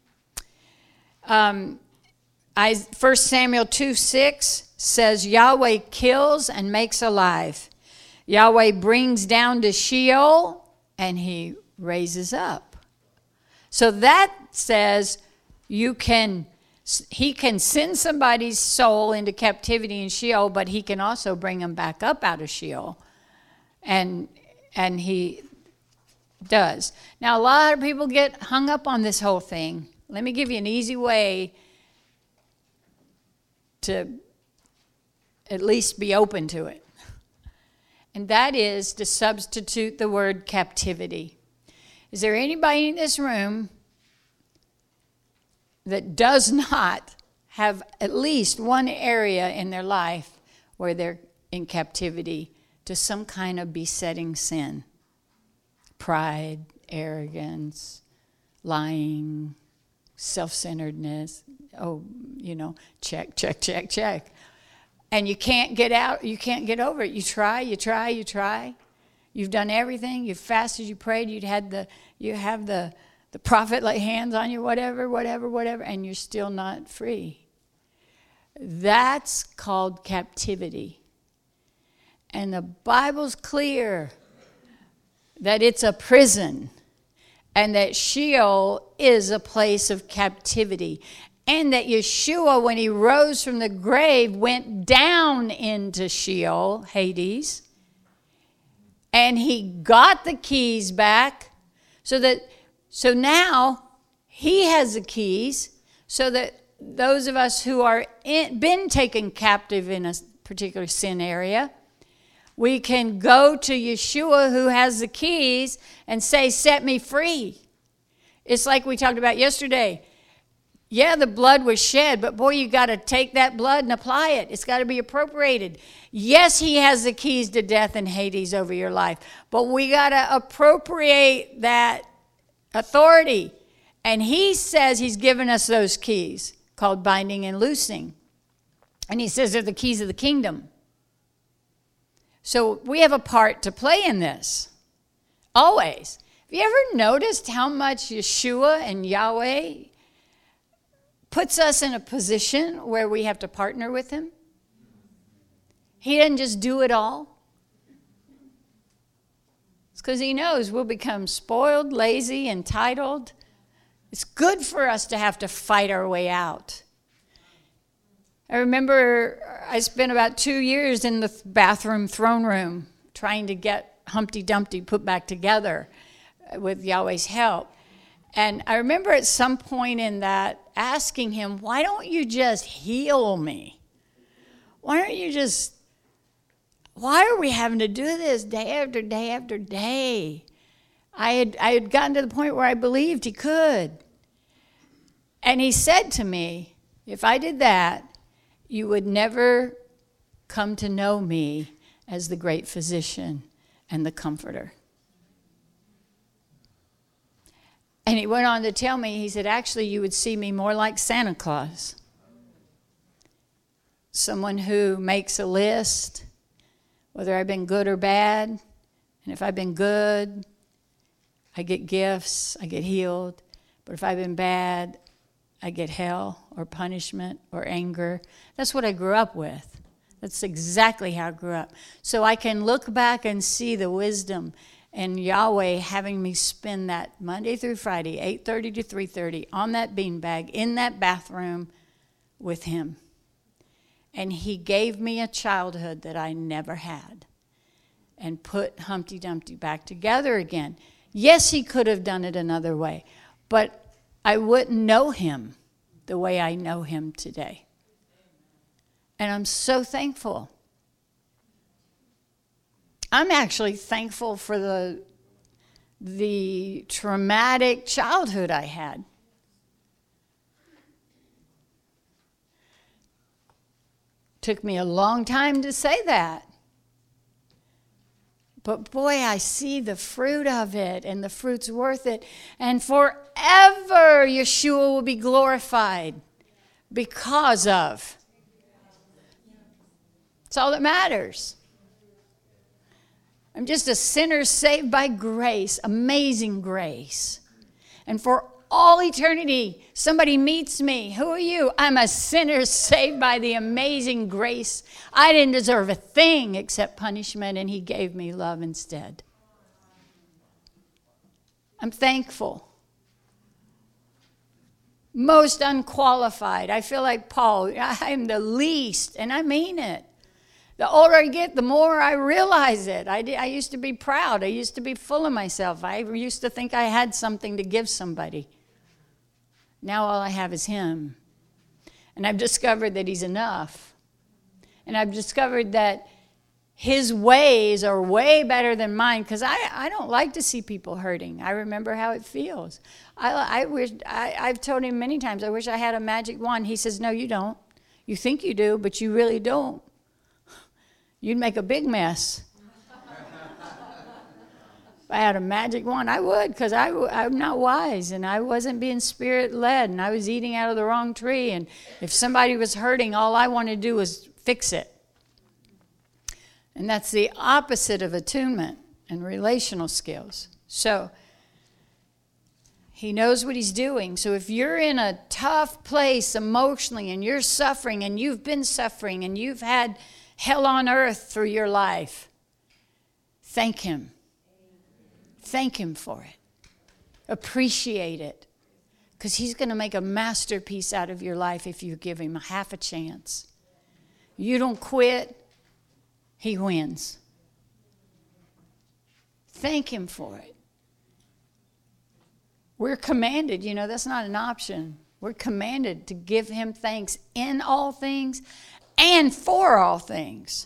1 Samuel 2:6 says, Yahweh kills and makes alive. Yahweh brings down to Sheol and he raises up. So that says he can send somebody's soul into captivity in Sheol, but he can also bring them back up out of Sheol. And he does. Now, a lot of people get hung up on this whole thing. Let me give you an easy way to at least be open to it. And that is to substitute the word captivity. Is there anybody in this room that does not have at least one area in their life where they're in captivity to some kind of besetting sin? Pride, arrogance, lying, self-centeredness. Oh, check. And you can't get out, you can't get over it. You try. You've done everything. You've fasted, you prayed, you have the prophet lay hands on you, whatever, and you're still not free. That's called captivity. And the Bible's clear that it's a prison and that Sheol is a place of captivity. And that Yeshua, when he rose from the grave, went down into Sheol, Hades, and he got the keys back so now he has the keys so that those of us who are been taken captive in a particular sin area, we can go to Yeshua who has the keys and say, set me free. It's like we talked about yesterday. Yeah, the blood was shed, but boy, you got to take that blood and apply it. It's got to be appropriated. Yes, he has the keys to death and Hades over your life, but we got to appropriate that authority. And he says he's given us those keys called binding and loosing. And he says they're the keys of the kingdom. So we have a part to play in this. Always. Have you ever noticed how much Yeshua and Yahweh puts us in a position where we have to partner with him? He doesn't just do it all. It's because he knows we'll become spoiled, lazy, entitled. It's good for us to have to fight our way out. I remember I spent about 2 years in the bathroom throne room trying to get Humpty Dumpty put back together with Yahweh's help. And I remember at some point in that asking him, why don't you just heal me? Why are we having to do this day after day after day? I had gotten to the point where I believed he could. And he said to me, if I did that, you would never come to know me as the great physician and the comforter. And he went on to tell me, he said, actually, you would see me more like Santa Claus. Someone who makes a list, whether I've been good or bad. And if I've been good, I get gifts, I get healed. But if I've been bad, I get hell or punishment or anger. That's what I grew up with. That's exactly how I grew up. So I can look back and see the wisdom and Yahweh having me spend that Monday through Friday, 8:30 to 3:30, on that beanbag, in that bathroom with him. And he gave me a childhood that I never had and put Humpty Dumpty back together again. Yes, he could have done it another way, but I wouldn't know him the way I know him today. And I'm so thankful. I'm actually thankful for the traumatic childhood I had. Took me a long time to say that. But boy, I see the fruit of it, and the fruit's worth it. And forever Yeshua will be glorified because of. It's all that matters. I'm just a sinner saved by grace, amazing grace. And for all eternity, somebody meets me. Who are you? I'm a sinner saved by the amazing grace. I didn't deserve a thing except punishment, and he gave me love instead. I'm thankful. Most unqualified. I feel like Paul. I'm the least, and I mean it. The older I get, the more I realize it. I used to be proud. I used to be full of myself. I used to think I had something to give somebody. Now all I have is him. And I've discovered that he's enough. And I've discovered that his ways are way better than mine, because I don't like to see people hurting. I remember how it feels. I've told him many times, I wish I had a magic wand. He says, no, you don't. You think you do, but you really don't. You'd make a big mess. If I had a magic wand, I would, because I'm not wise, and I wasn't being spirit-led, and I was eating out of the wrong tree, and if somebody was hurting, all I wanted to do was fix it. And that's the opposite of attunement and relational skills. So he knows what he's doing. So if you're in a tough place emotionally, and you're suffering, and you've been suffering, and you've had hell on earth through your life, thank him. Thank him for it. Appreciate it. Because he's going to make a masterpiece out of your life if you give him half a chance. You don't quit, he wins. Thank him for it. We're commanded, that's not an option. We're commanded to give him thanks in all things and for all things.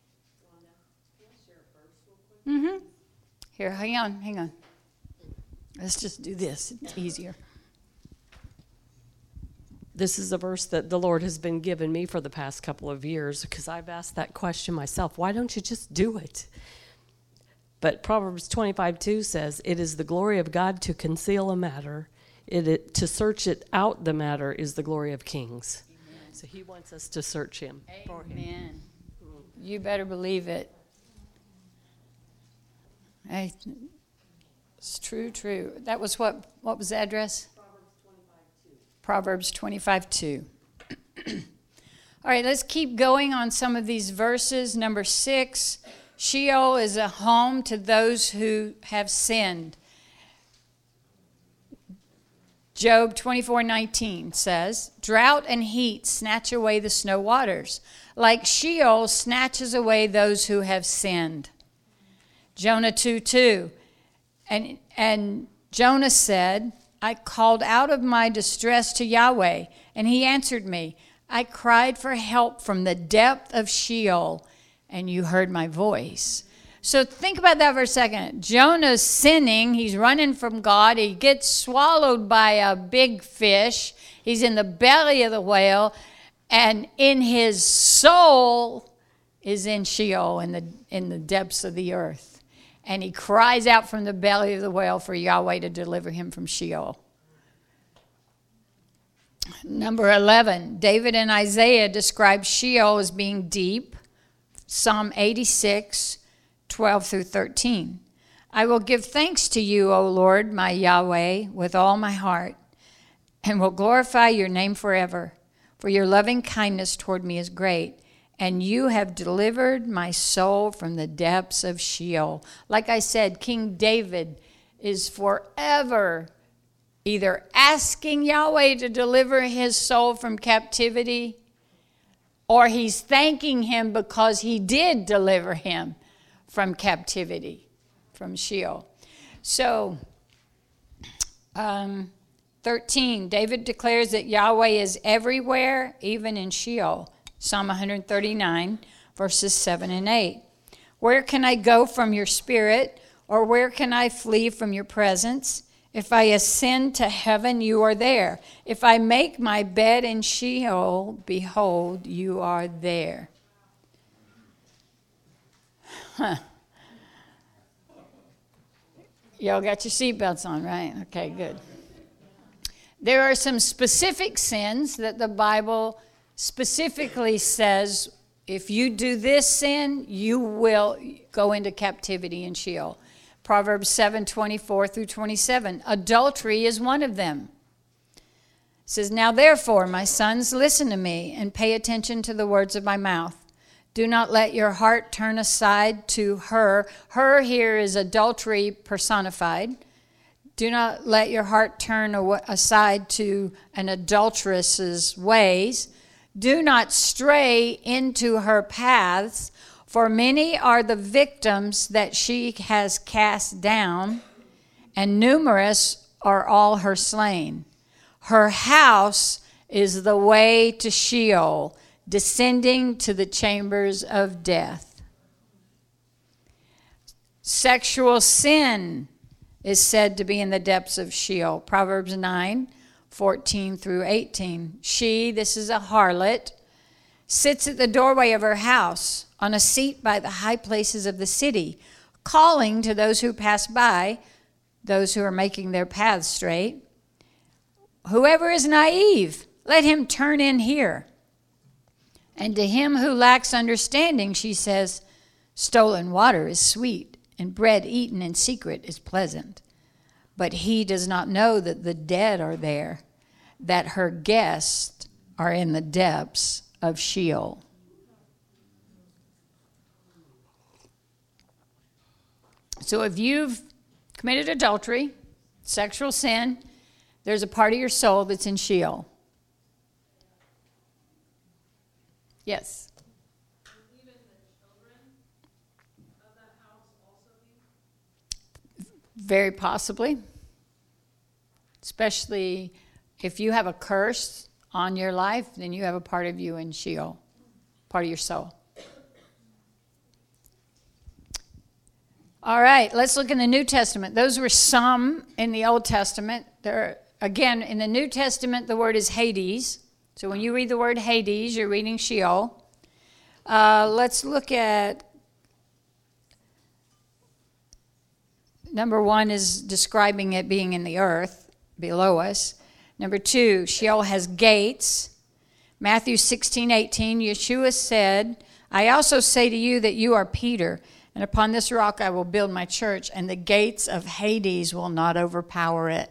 Mm-hmm. Here, hang on. Let's just do this. It's easier. This is a verse that the Lord has been giving me for the past couple of years because I've asked that question myself. Why don't you just do it? But Proverbs 25:2 says, "It is the glory of God to conceal a matter. To search it out, the matter is the glory of kings." Amen. So he wants us to search him. For him. Amen. You better believe it. It's true. That was what was the address? Proverbs 25:2. All right, let's keep going on some of these verses. Number 6, Sheol is a home to those who have sinned. Job 24:19 says, "Drought and heat snatch away the snow waters, like Sheol snatches away those who have sinned." Jonah 2:2, and Jonah said, "I called out of my distress to Yahweh, and he answered me. I cried for help from the depth of Sheol, and you heard my voice." So think about that for a second. Jonah's sinning. He's running from God. He gets swallowed by a big fish. He's in the belly of the whale, and in his soul is in Sheol, in the depths of the earth. And he cries out from the belly of the whale for Yahweh to deliver him from Sheol. Number 11, David and Isaiah describe Sheol as being deep. Psalm 86, 12 through 13. "I will give thanks to you, O Lord, my Yahweh, with all my heart, and will glorify your name forever. For your loving kindness toward me is great, and you have delivered my soul from the depths of Sheol." Like I said, King David is forever either asking Yahweh to deliver his soul from captivity, or he's thanking him because he did deliver him from captivity, from Sheol. So, 13, David declares that Yahweh is everywhere, even in Sheol. Psalm 139, verses 7 and 8. "Where can I go from your spirit, or where can I flee from your presence? If I ascend to heaven, you are there. If I make my bed in Sheol, behold, you are there." Huh. Y'all got your seatbelts on, right? Okay, good. There are some specific sins that the Bible specifically says, if you do this sin, you will go into captivity in Sheol. Proverbs 7:24 through 27. Adultery is one of them. It says, "Now therefore, my sons, listen to me and pay attention to the words of my mouth. Do not let your heart turn aside to her." Her here is adultery personified. "Do not let your heart turn aside to an adulteress's ways. Do not stray into her paths, for many are the victims that she has cast down, and numerous are all her slain. Her house is the way to Sheol, descending to the chambers of death." Sexual sin is said to be in the depths of Sheol. Proverbs 9:14 through 18. "She," this is a harlot, "sits at the doorway of her house, on a seat by the high places of the city, calling to those who pass by, those who are making their paths straight. Whoever is naive, let him turn in here. And to him who lacks understanding, she says, stolen water is sweet, and bread eaten in secret is pleasant. But he does not know that the dead are there, that her guests are in the depths of Sheol." So if you've committed adultery, sexual sin, there's a part of your soul that's in Sheol. Yes? Even the children of that house also be? Very possibly. Especially if you have a curse on your life, then you have a part of you in Sheol, part of your soul. All right, let's look in the New Testament. Those were some in the Old Testament. There, again, in the New Testament, the word is Hades. So when you read the word Hades, you're reading Sheol. Let's look at number 1 is describing it being in the earth below us. Number 2, Sheol has gates. Matthew 16:18, Yeshua said, I also say to you that you are Peter, and upon this rock I will build my church, and the gates of Hades will not overpower it.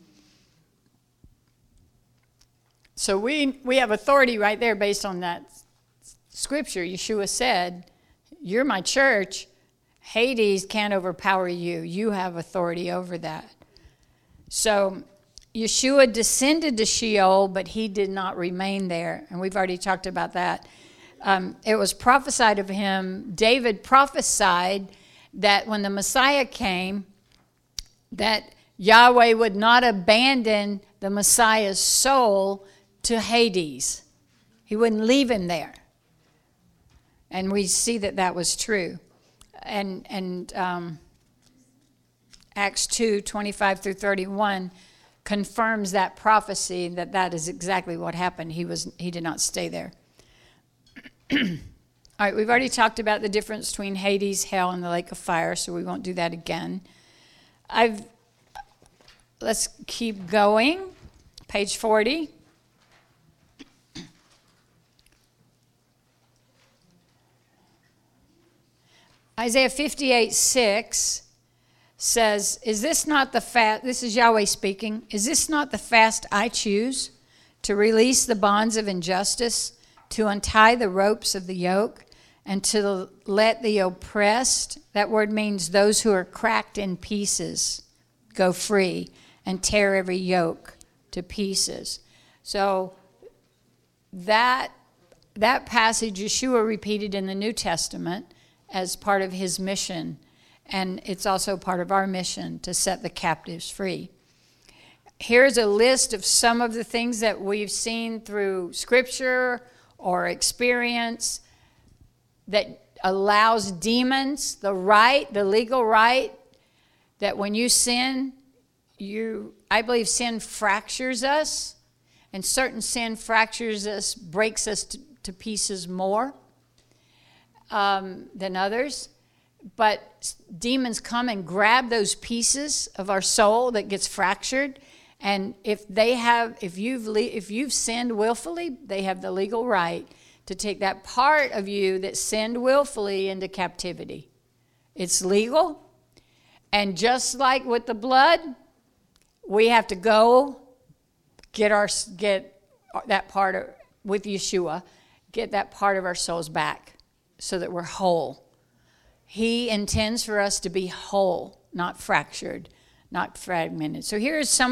So we have authority right there based on that scripture. Yeshua said, you're my church. Hades can't overpower you. You have authority over that. So Yeshua descended to Sheol, but he did not remain there. And we've already talked about that. It was prophesied of him. David prophesied that when the Messiah came, that Yahweh would not abandon the Messiah's soul to Hades. He wouldn't leave him there. And we see that that was true. And Acts 2:25 through 31 confirms that prophecy, that is exactly what happened. He did not stay there. All right, we've already talked about the difference between Hades, hell, and the lake of fire, so we won't do that again. Let's keep going. Page 40. Isaiah 58:6 says, is this not the fast, this is Yahweh speaking, is this not the fast I choose, to release the bonds of injustice, to untie the ropes of the yoke, and to let the oppressed, that word means those who are cracked in pieces, go free, and tear every yoke to pieces. So that passage Yeshua repeated in the New Testament as part of his mission, and it's also part of our mission to set the captives free. Here's a list of some of the things that we've seen through Scripture or experience that allows demons the legal right, that when you sin, I believe sin fractures us, and certain sin fractures us, breaks us to pieces more than others. But demons come and grab those pieces of our soul that gets fractured, and if you've sinned willfully, they have the legal right to take that part of you that sinned willfully into captivity. It's legal, and just like with the blood, we have to go get that part with Yeshua, get that part of our souls back so that we're whole. He intends for us to be whole, not fractured, not fragmented. So here is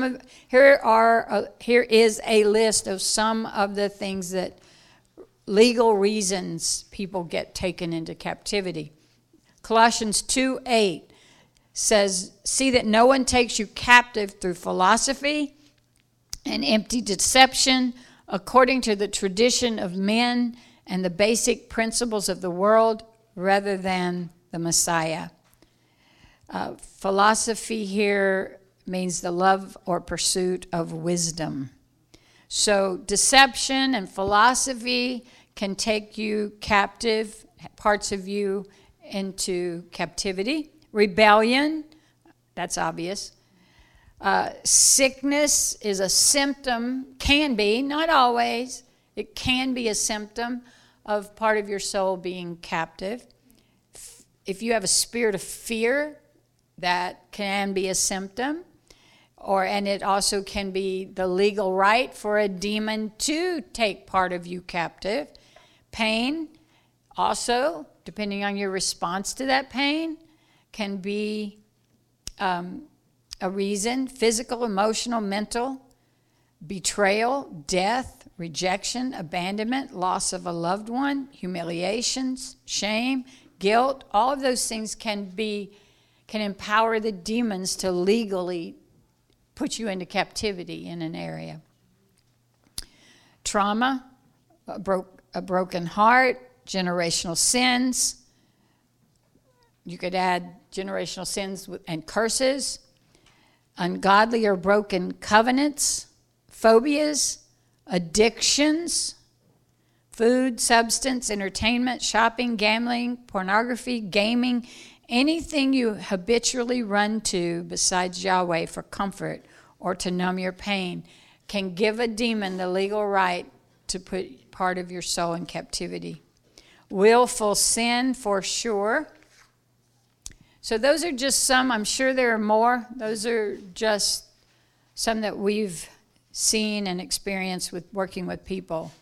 a list of some of the things that legal reasons people get taken into captivity. Colossians 2:8 says, see that no one takes you captive through philosophy and empty deception, according to the tradition of men and the basic principles of the world, rather than the Messiah. Philosophy here means the love or pursuit of wisdom. So deception and philosophy can take you captive, parts of you into captivity. Rebellion, that's obvious. Sickness is a symptom, can be, not always. It can be a symptom of part of your soul being captive. If you have a spirit of fear, that can be a symptom. And it also can be the legal right for a demon to take part of you captive. Pain, also, depending on your response to that pain, can be a reason. Physical, emotional, mental, betrayal, death, rejection, abandonment, loss of a loved one, humiliations, shame, guilt. All of those things can empower the demons to legally put you into captivity in an area. Trauma, a broken heart, generational sins, You could add generational sins and curses, ungodly or broken covenants, phobias, addictions, food, substance, entertainment, shopping, gambling, pornography, gaming, anything you habitually run to besides Yahweh for comfort or to numb your pain can give a demon the legal right to put part of your soul in captivity. Willful sin, for sure. So those are just some. I'm sure there are more. Those are just some that we've seen and experienced with working with people.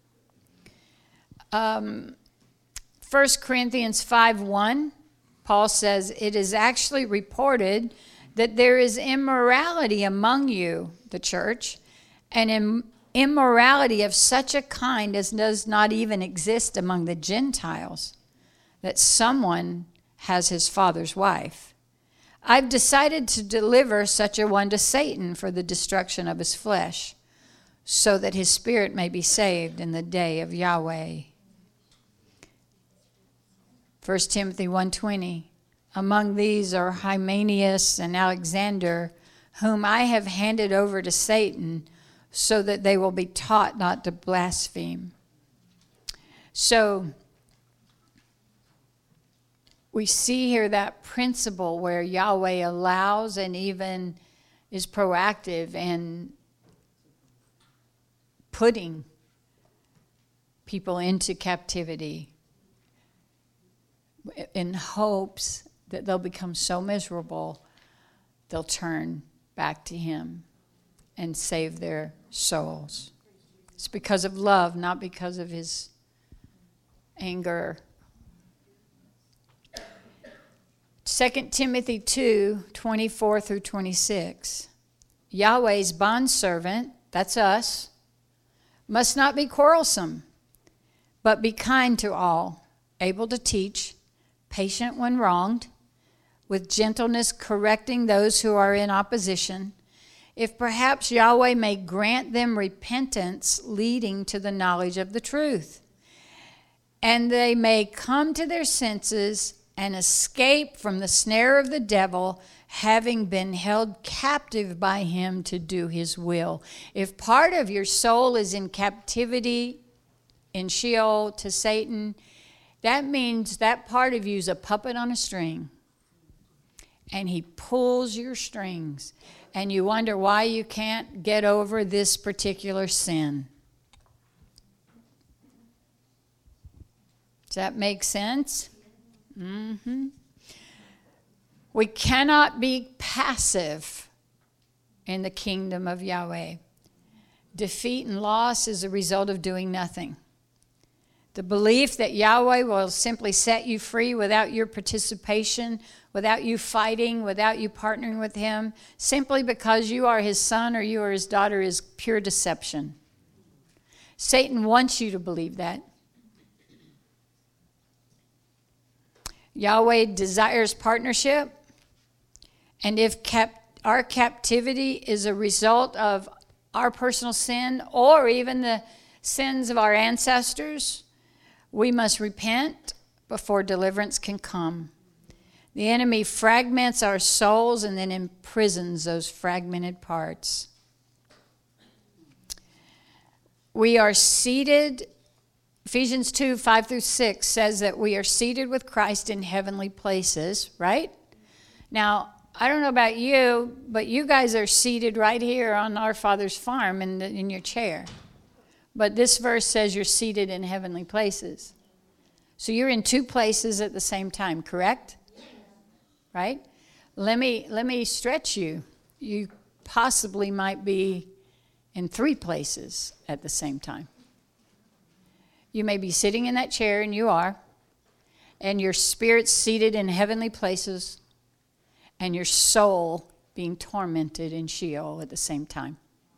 1 Corinthians 5:1, Paul says, it is actually reported that there is immorality among you, the church, and immorality of such a kind as does not even exist among the Gentiles, that someone has his father's wife. I've decided to deliver such a one to Satan for the destruction of his flesh, so that his spirit may be saved in the day of Yahweh. 1 Timothy 1:20, among these are Hymenaeus and Alexander, whom I have handed over to Satan, so that they will be taught not to blaspheme. So we see here that principle where Yahweh allows and even is proactive in putting people into captivity in hopes that they'll become so miserable they'll turn back to him and save their souls. It's because of love, not because of his anger. 2 Timothy 2:24 through 26. Yahweh's bondservant, that's us, must not be quarrelsome, but be kind to all, able to teach, patient when wronged, with gentleness correcting those who are in opposition, if perhaps Yahweh may grant them repentance leading to the knowledge of the truth, and they may come to their senses and escape from the snare of the devil, having been held captive by him to do his will. If part of your soul is in captivity in Sheol to Satan, that means that part of you is a puppet on a string, and he pulls your strings, and you wonder why you can't get over this particular sin. Does that make sense? Mm-hmm. We cannot be passive in the kingdom of Yahweh. Defeat and loss is a result of doing nothing. The belief that Yahweh will simply set you free without your participation, without you fighting, without you partnering with him, simply because you are his son or you are his daughter, is pure deception. Satan wants you to believe that. Yahweh desires partnership, and if our captivity is a result of our personal sin or even the sins of our ancestors, we must repent before deliverance can come. The enemy fragments our souls and then imprisons those fragmented parts. We are seated. Ephesians 2:5 through 6 says that we are seated with Christ in heavenly places, right? Now, I don't know about you, but you guys are seated right here on our Father's farm in your chair. But this verse says you're seated in heavenly places. So you're in two places at the same time, correct? Right? Let me stretch you. You possibly might be in three places at the same time. You may be sitting in that chair, and you are, and your spirit's seated in heavenly places, and your soul being tormented in Sheol at the same time.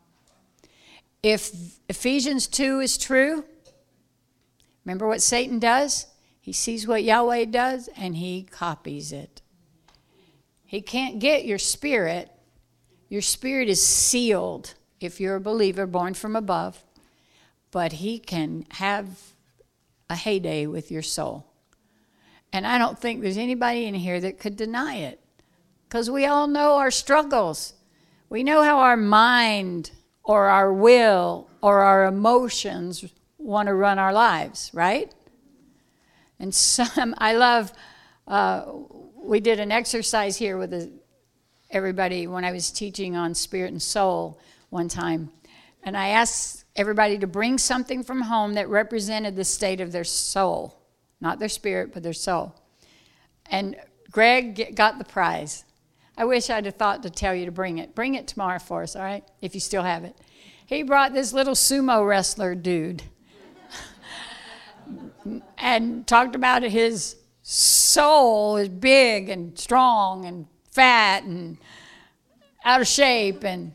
If Ephesians 2 is true, remember what Satan does? He sees what Yahweh does, and he copies it. He can't get your spirit. Your spirit is sealed if you're a believer born from above. But he can have a heyday with your soul. And I don't think there's anybody in here that could deny it, because we all know our struggles. We know how our mind or our will or our emotions want to run our lives, right? And I love, we did an exercise here with everybody when I was teaching on spirit and soul one time. And I asked everybody to bring something from home that represented the state of their soul. Not their spirit, but their soul. And Greg got the prize. I wish I'd have thought to tell you to bring it. Bring it tomorrow for us, all right? If you still have it. He brought this little sumo wrestler dude and talked about his soul is big and strong and fat and out of shape. And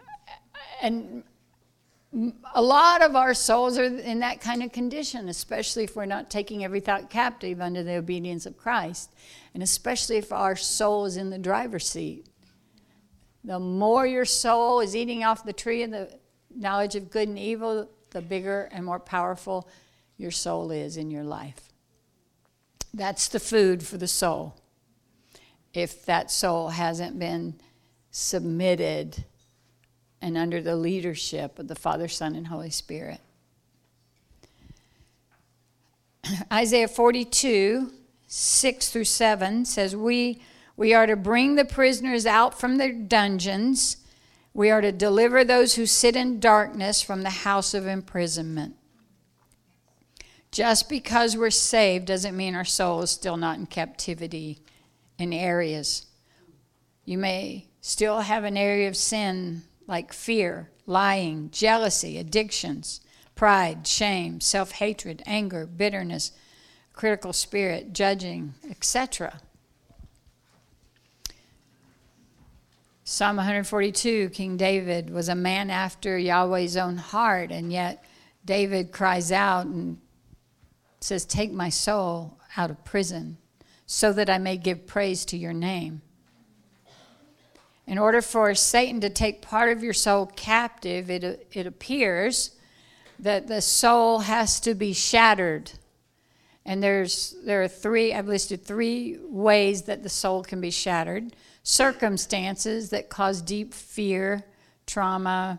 a lot of our souls are in that kind of condition, especially if we're not taking every thought captive under the obedience of Christ, and especially if our soul is in the driver's seat. The more your soul is eating off the tree of the knowledge of good and evil, the bigger and more powerful your soul is in your life. That's the food for the soul, if that soul hasn't been submitted and under the leadership of the Father, Son, and Holy Spirit. Isaiah 42, 6 through 7 says, we are to bring the prisoners out from their dungeons. We are to deliver those who sit in darkness from the house of imprisonment. Just because we're saved doesn't mean our soul is still not in captivity in areas. You may still have an area of sin like fear, lying, jealousy, addictions, pride, shame, self-hatred, anger, bitterness, critical spirit, judging, etc. Psalm 142, King David was a man after Yahweh's own heart, and yet David cries out and says, "Take my soul out of prison so that I may give praise to your name." In order for Satan to take part of your soul captive, it appears that the soul has to be shattered. And there are three, I've listed 3 ways that the soul can be shattered. Circumstances that cause deep fear, trauma,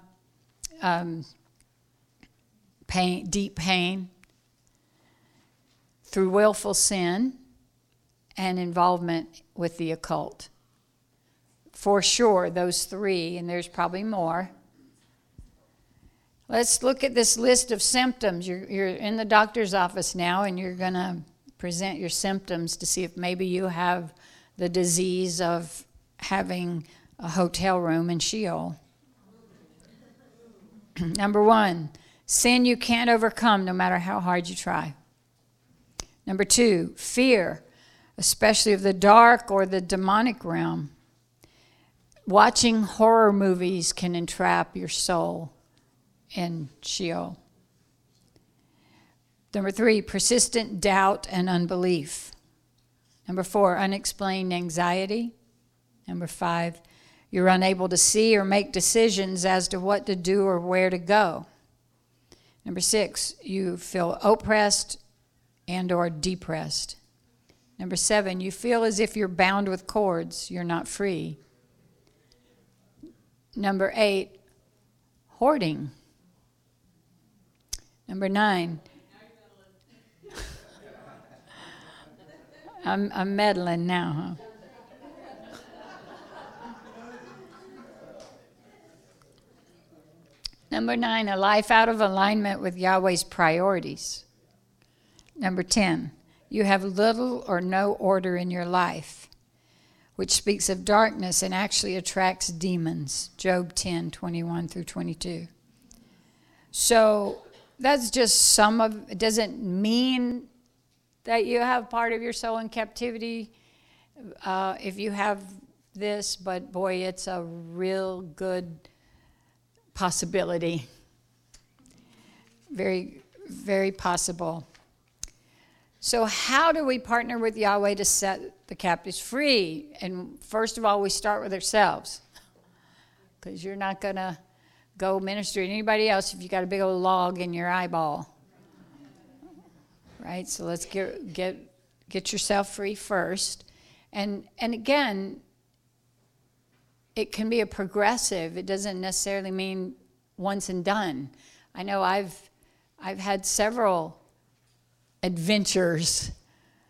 pain, deep pain, through willful sin, and involvement with the occult. For sure, those 3, and there's probably more. Let's look at this list of symptoms. You're in the doctor's office now, and you're going to present your symptoms to see if maybe you have the disease of having a hotel room in Sheol. Number 1, sin you can't overcome no matter how hard you try. Number 2, fear, especially of the dark or the demonic realm. Watching horror movies can entrap your soul in Sheol. Number 3, persistent doubt and unbelief. Number 4, unexplained anxiety. Number 5, you're unable to see or make decisions as to what to do or where to go. Number 6, you feel oppressed and or depressed. Number 7, you feel as if you're bound with cords. You're not free. Number 8, hoarding. Number 9, I'm meddling now, huh? Number 9, a life out of alignment with Yahweh's priorities. Number 10, you have little or no order in your life, which speaks of darkness and actually attracts demons. Job 10, 21 through 22. So that's just some of it. Doesn't mean that you have part of your soul in captivity if you have this, but boy, it's a real good possibility. Very, very possible. So how do we partner with Yahweh to set the captives free? And first of all, we start with ourselves, because you're not going to go minister to anybody else if you got a big old log in your eyeball. Right? So let's get get yourself free first. And again, it can be a progressive. It doesn't necessarily mean once and done. I know I've had several adventures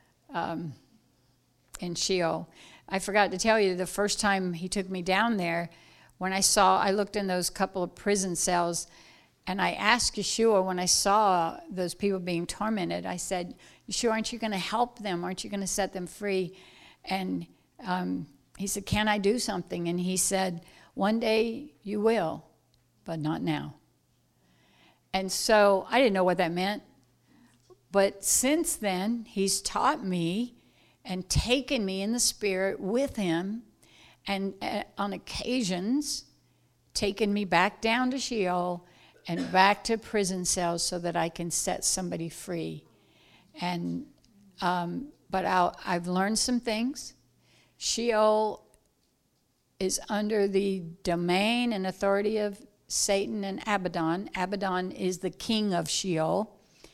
in Sheol. I forgot to tell you, the first time he took me down there, when I looked in those couple of prison cells, and I asked Yeshua when I saw those people being tormented, I said, Yeshua, aren't you going to help them? Aren't you going to set them free? And he said, can I do something? And he said, one day you will, but not now. And so I didn't know what that meant. But since then, he's taught me and taken me in the Spirit with him, and on occasions taken me back down to Sheol and back to prison cells so that I can set somebody free. And but I've learned some things. Sheol is under the domain and authority of Satan and Abaddon. Abaddon is the king of Sheol.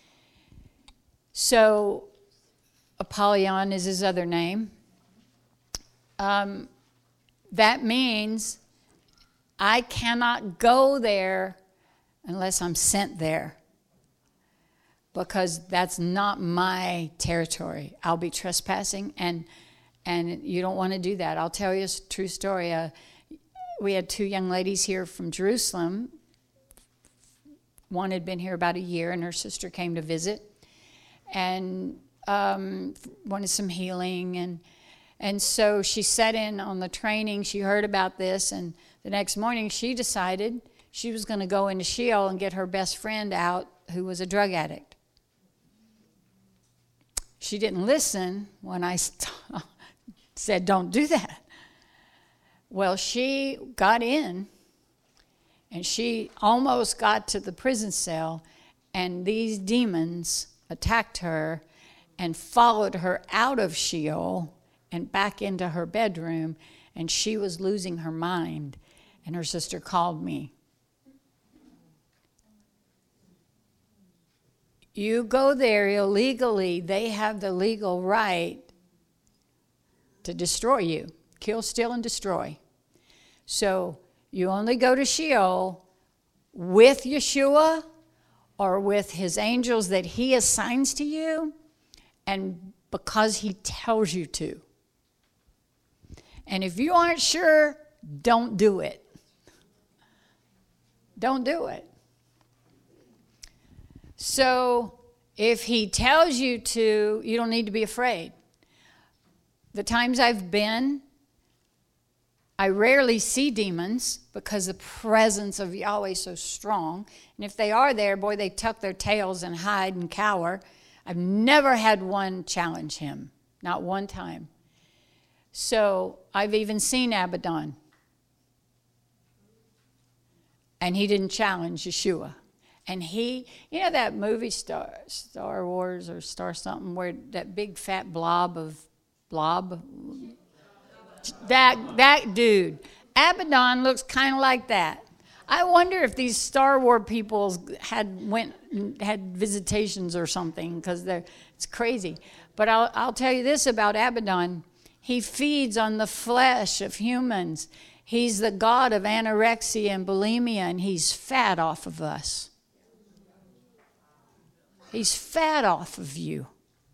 So Apollyon is his other name. That means I cannot go there unless I'm sent there, because that's not my territory. I'll be trespassing, and you don't want to do that. I'll tell you a true story. We had 2 young ladies here from Jerusalem. One had been here about a year, and her sister came to visit, and wanted some healing, and so she sat in on the training. She heard about this, and the next morning she decided she was going to go into Sheol and get her best friend out who was a drug addict. She didn't listen when I said, don't do that. Well, she got in, and she almost got to the prison cell, and these demons attacked her and followed her out of Sheol and back into her bedroom, and she was losing her mind. And her sister called me. You go there illegally, they have the legal right to destroy you, kill, steal, and destroy. So you only go to Sheol with Yeshua or with his angels that he assigns to you, and because he tells you to. And if you aren't sure, don't do it. Don't do it. So if he tells you to, you don't need to be afraid. The times I've been, I rarely see demons because the presence of Yahweh is so strong. And if they are there, boy, they tuck their tails and hide and cower. I've never had one challenge him, not one time. So I've even seen Abaddon. And he didn't challenge Yeshua. And he, you know that movie Star Wars or Star something, where that big fat blob, that dude, Abaddon looks kind of like that. I wonder if these Star Wars people had visitations or something, because it's crazy. But I'll tell you this about Abaddon. He feeds on the flesh of humans. He's the god of anorexia and bulimia, and he's fat off of us. He's fat off of you.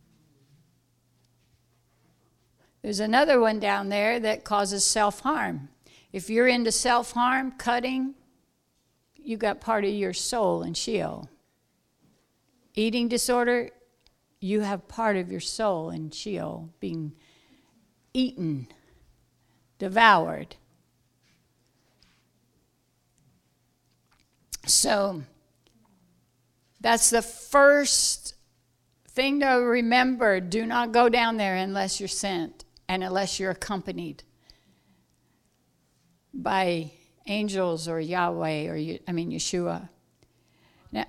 There's another one down there that causes self-harm. If you're into self-harm, cutting, you got part of your soul in Sheol. Eating disorder, you have part of your soul in Sheol being eaten, devoured. So that's the first thing to remember. Do not go down there unless you're sent and unless you're accompanied by angels or Yahweh or Yeshua. Now,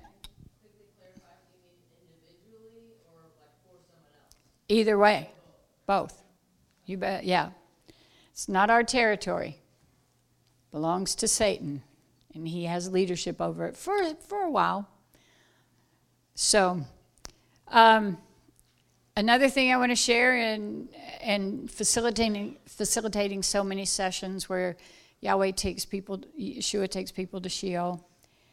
either way, both. You bet, yeah. It's not our territory. It belongs to Satan, and he has leadership over it for a while. So, Another thing I want to share in facilitating so many sessions where Yeshua takes people to Sheol.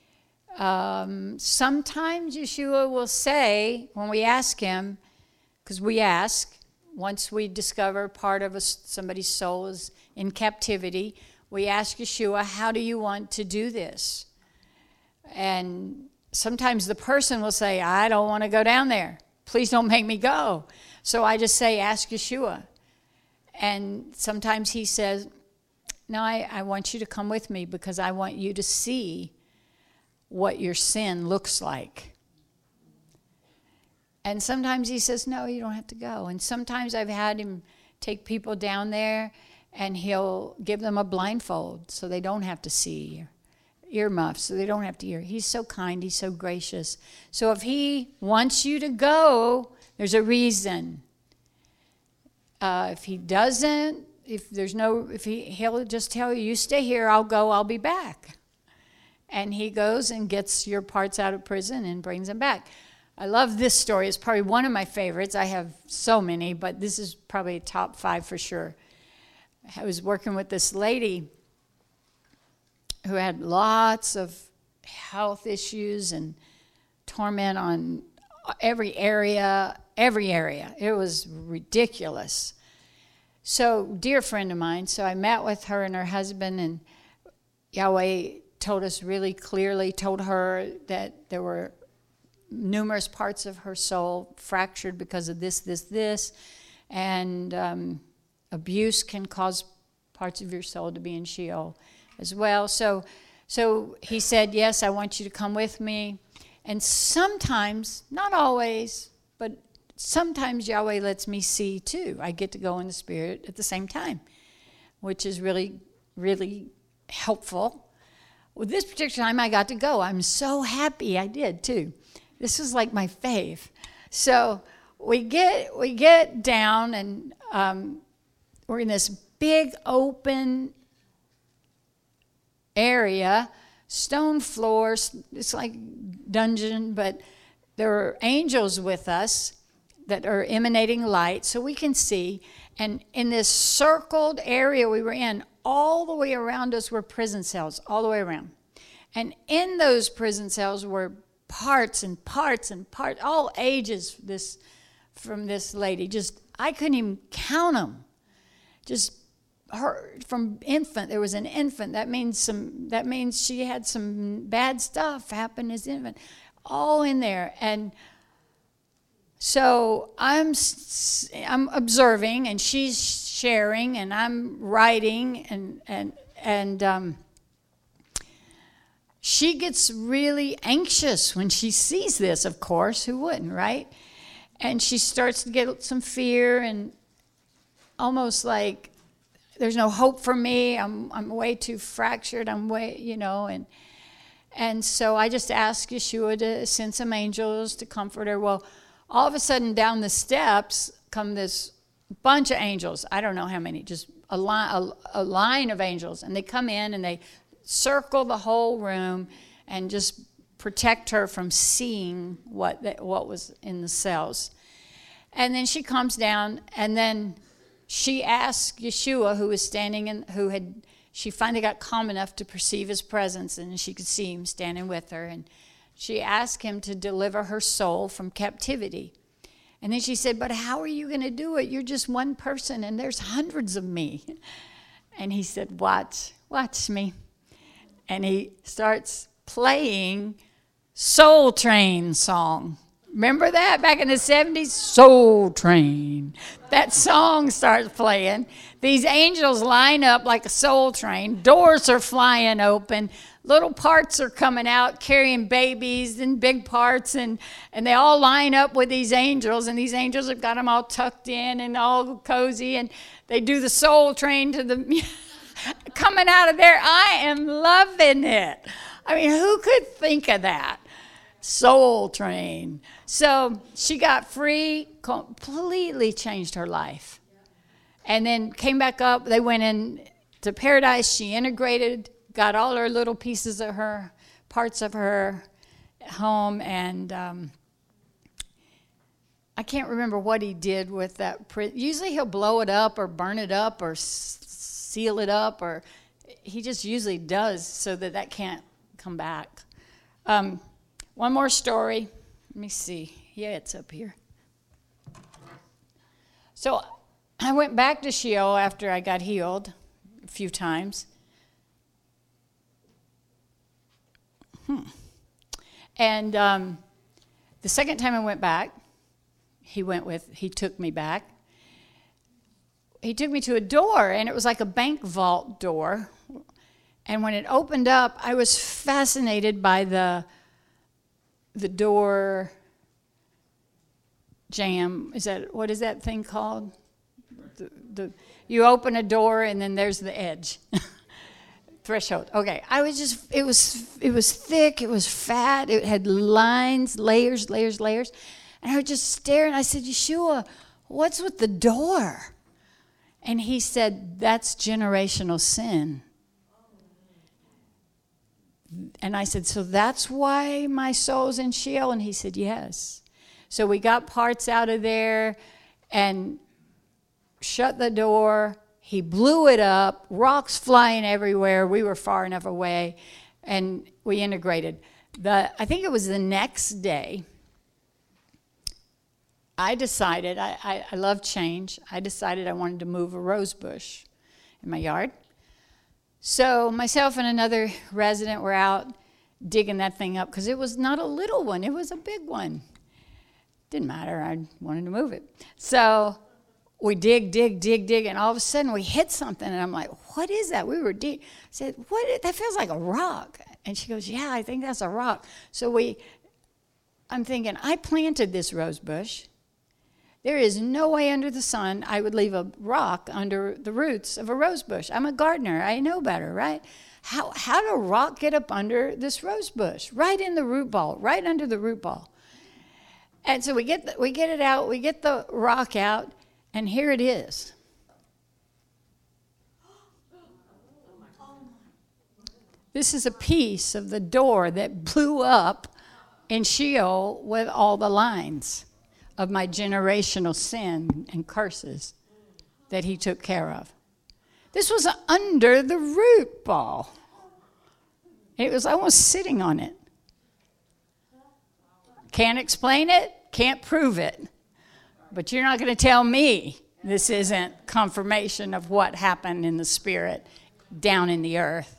Sometimes Yeshua will say, when we ask him, because we ask, once we discover part of somebody's soul is in captivity, we ask Yeshua, how do you want to do this? And sometimes the person will say, I don't want to go down there. Please don't make me go. So I just say, ask Yeshua. And sometimes he says, no, I want you to come with me because I want you to see what your sin looks like. And sometimes he says, no, you don't have to go. And sometimes I've had him take people down there and he'll give them a blindfold so they don't have to see, earmuffs so they don't have to hear. He's so kind, he's so gracious. So if he wants you to go, there's a reason. If he doesn't, he'll just tell you, you stay here, I'll go, I'll be back. And he goes and gets your parts out of prison and brings them back. I love this story. It's probably one of my favorites. I have so many, but this is probably top 5 for sure. I was working with this lady who had lots of health issues and torment on every area. It was ridiculous. So, dear friend of mine, so I met with her and her husband, and Yahweh told us really clearly, told her that there were numerous parts of her soul fractured because of this, and abuse can cause parts of your soul to be in Sheol as well. So he said, yes, I want you to come with me. And sometimes, not always, but sometimes Yahweh lets me see too. I get to go in the Spirit at the same time, which is really, really helpful. Well, this particular time I got to go. I'm so happy I did too. This is like my fave. So we get down, and we're in this big open area, stone floors. It's like dungeon, but there are angels with us that are emanating light, so we can see. And in this circled area we were in, all the way around us were prison cells, all the way around. And in those prison cells were parts and parts and parts, all ages from this lady. Just, I couldn't even count them. Just her, from infant, there was an infant. That means she had some bad stuff happen as infant. All in there. And so I'm observing, and she's sharing, and I'm writing, and she gets really anxious when she sees this, of course. Who wouldn't, right? And she starts to get some fear, and almost like there's no hope for me. I'm way too fractured. I'm way, and so I just asked Yeshua to send some angels to comfort her. Well, all of a sudden down the steps come this bunch of angels. I don't know how many, just a line of angels. And they come in and they circle the whole room and just protect her from seeing what was in the cells. And then she comes down, and then she asked Yeshua, who was standing she finally got calm enough to perceive his presence, and she could see him standing with her. And she asked him to deliver her soul from captivity. And then she said, but how are you going to do it? You're just one person, and there's hundreds of me. And he said, watch me. And he starts playing Soul Train song. Remember that back in the 70s? Soul Train. That song starts playing. These angels line up like a soul train. Doors are flying open. Little parts are coming out carrying babies and big parts. And they all line up with these angels. And these angels have got them all tucked in and all cozy. And they do the soul train to the... coming out of there. I am loving it. I mean, who could think of that? Soul Train. So she got free, completely changed her life. And then came back up. They went in to paradise. She integrated, got all her little pieces of her, parts of her home. And I can't remember what he did with that prison. Usually he'll blow it up or burn it up or seal it up, or he just usually does so that that can't come back. One more story. Let me see. Yeah, it's up here. So I went back to Sheol after I got healed a few times. And the second time I went back, he took me back. He took me to a door, and it was like a bank vault door. And when it opened up, I was fascinated by the door jamb. What is that thing called? You open a door, and then there's the edge. Threshold. Okay. It was thick, it was fat, it had lines, layers. And I was just staring. I said, Yeshua, what's with the door? And he said, that's generational sin. And I said, so that's why my soul's in Sheol? And he said, yes. So we got parts out of there and shut the door. He blew it up, rocks flying everywhere. We were far enough away, and we integrated. I think it was the next day, I decided, I love change. I decided I wanted to move a rose bush in my yard. So myself and another resident were out digging that thing up because it was not a little one. It was a big one. Didn't matter. I wanted to move it. So we dig, and all of a sudden we hit something, and I'm like, what is that? We were deep. I said, that feels like a rock. And she goes, yeah, I think that's a rock. So I'm thinking, I planted this rose bush. There is no way under the sun I would leave a rock under the roots of a rose bush. I'm a gardener. I know better, right? How did a rock get up under this rose bush? Right in the root ball, right under the root ball. And so we get it out, we get the rock out, and here it is. This is a piece of the door that blew up in Sheol with all the lines of my generational sin and curses that he took care of. This was under the root ball. It was almost sitting on it. Can't explain it, can't prove it. But you're not going to tell me this isn't confirmation of what happened in the spirit down in the earth.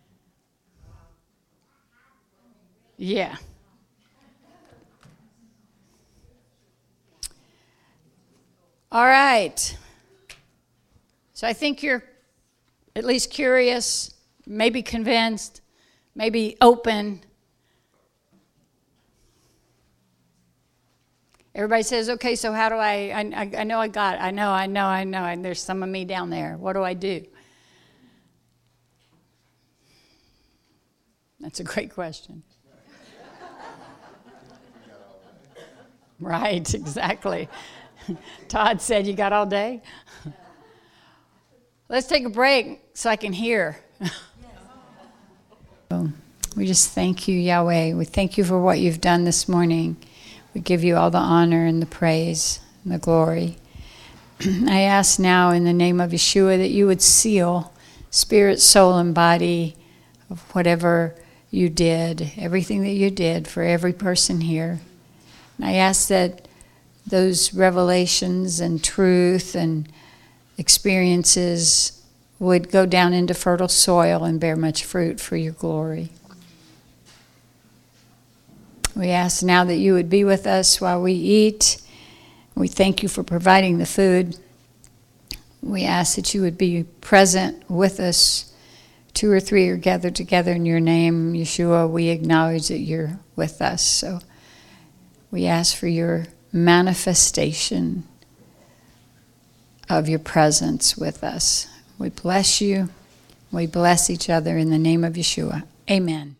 Yeah. All right. So I think you're at least curious, maybe convinced, maybe open. Everybody says, okay, so how do I know I got it. I know, and there's some of me down there. What do I do? That's a great question. Right, exactly. Todd said, you got all day? Let's take a break so I can hear. We just thank you, Yahweh. We thank you for what you've done this morning. We give you all the honor and the praise and the glory. I ask now in the name of Yeshua that you would seal spirit, soul, and body of whatever you did, everything that you did for every person here. And I ask that those revelations and truth and experiences would go down into fertile soil and bear much fruit for your glory. We ask now that you would be with us while we eat. We thank you for providing the food. We ask that you would be present with us. 2 or 3 are gathered together in your name, Yeshua. We acknowledge that you're with us. So we ask for your manifestation of your presence with us. We bless you. We bless each other in the name of Yeshua. Amen.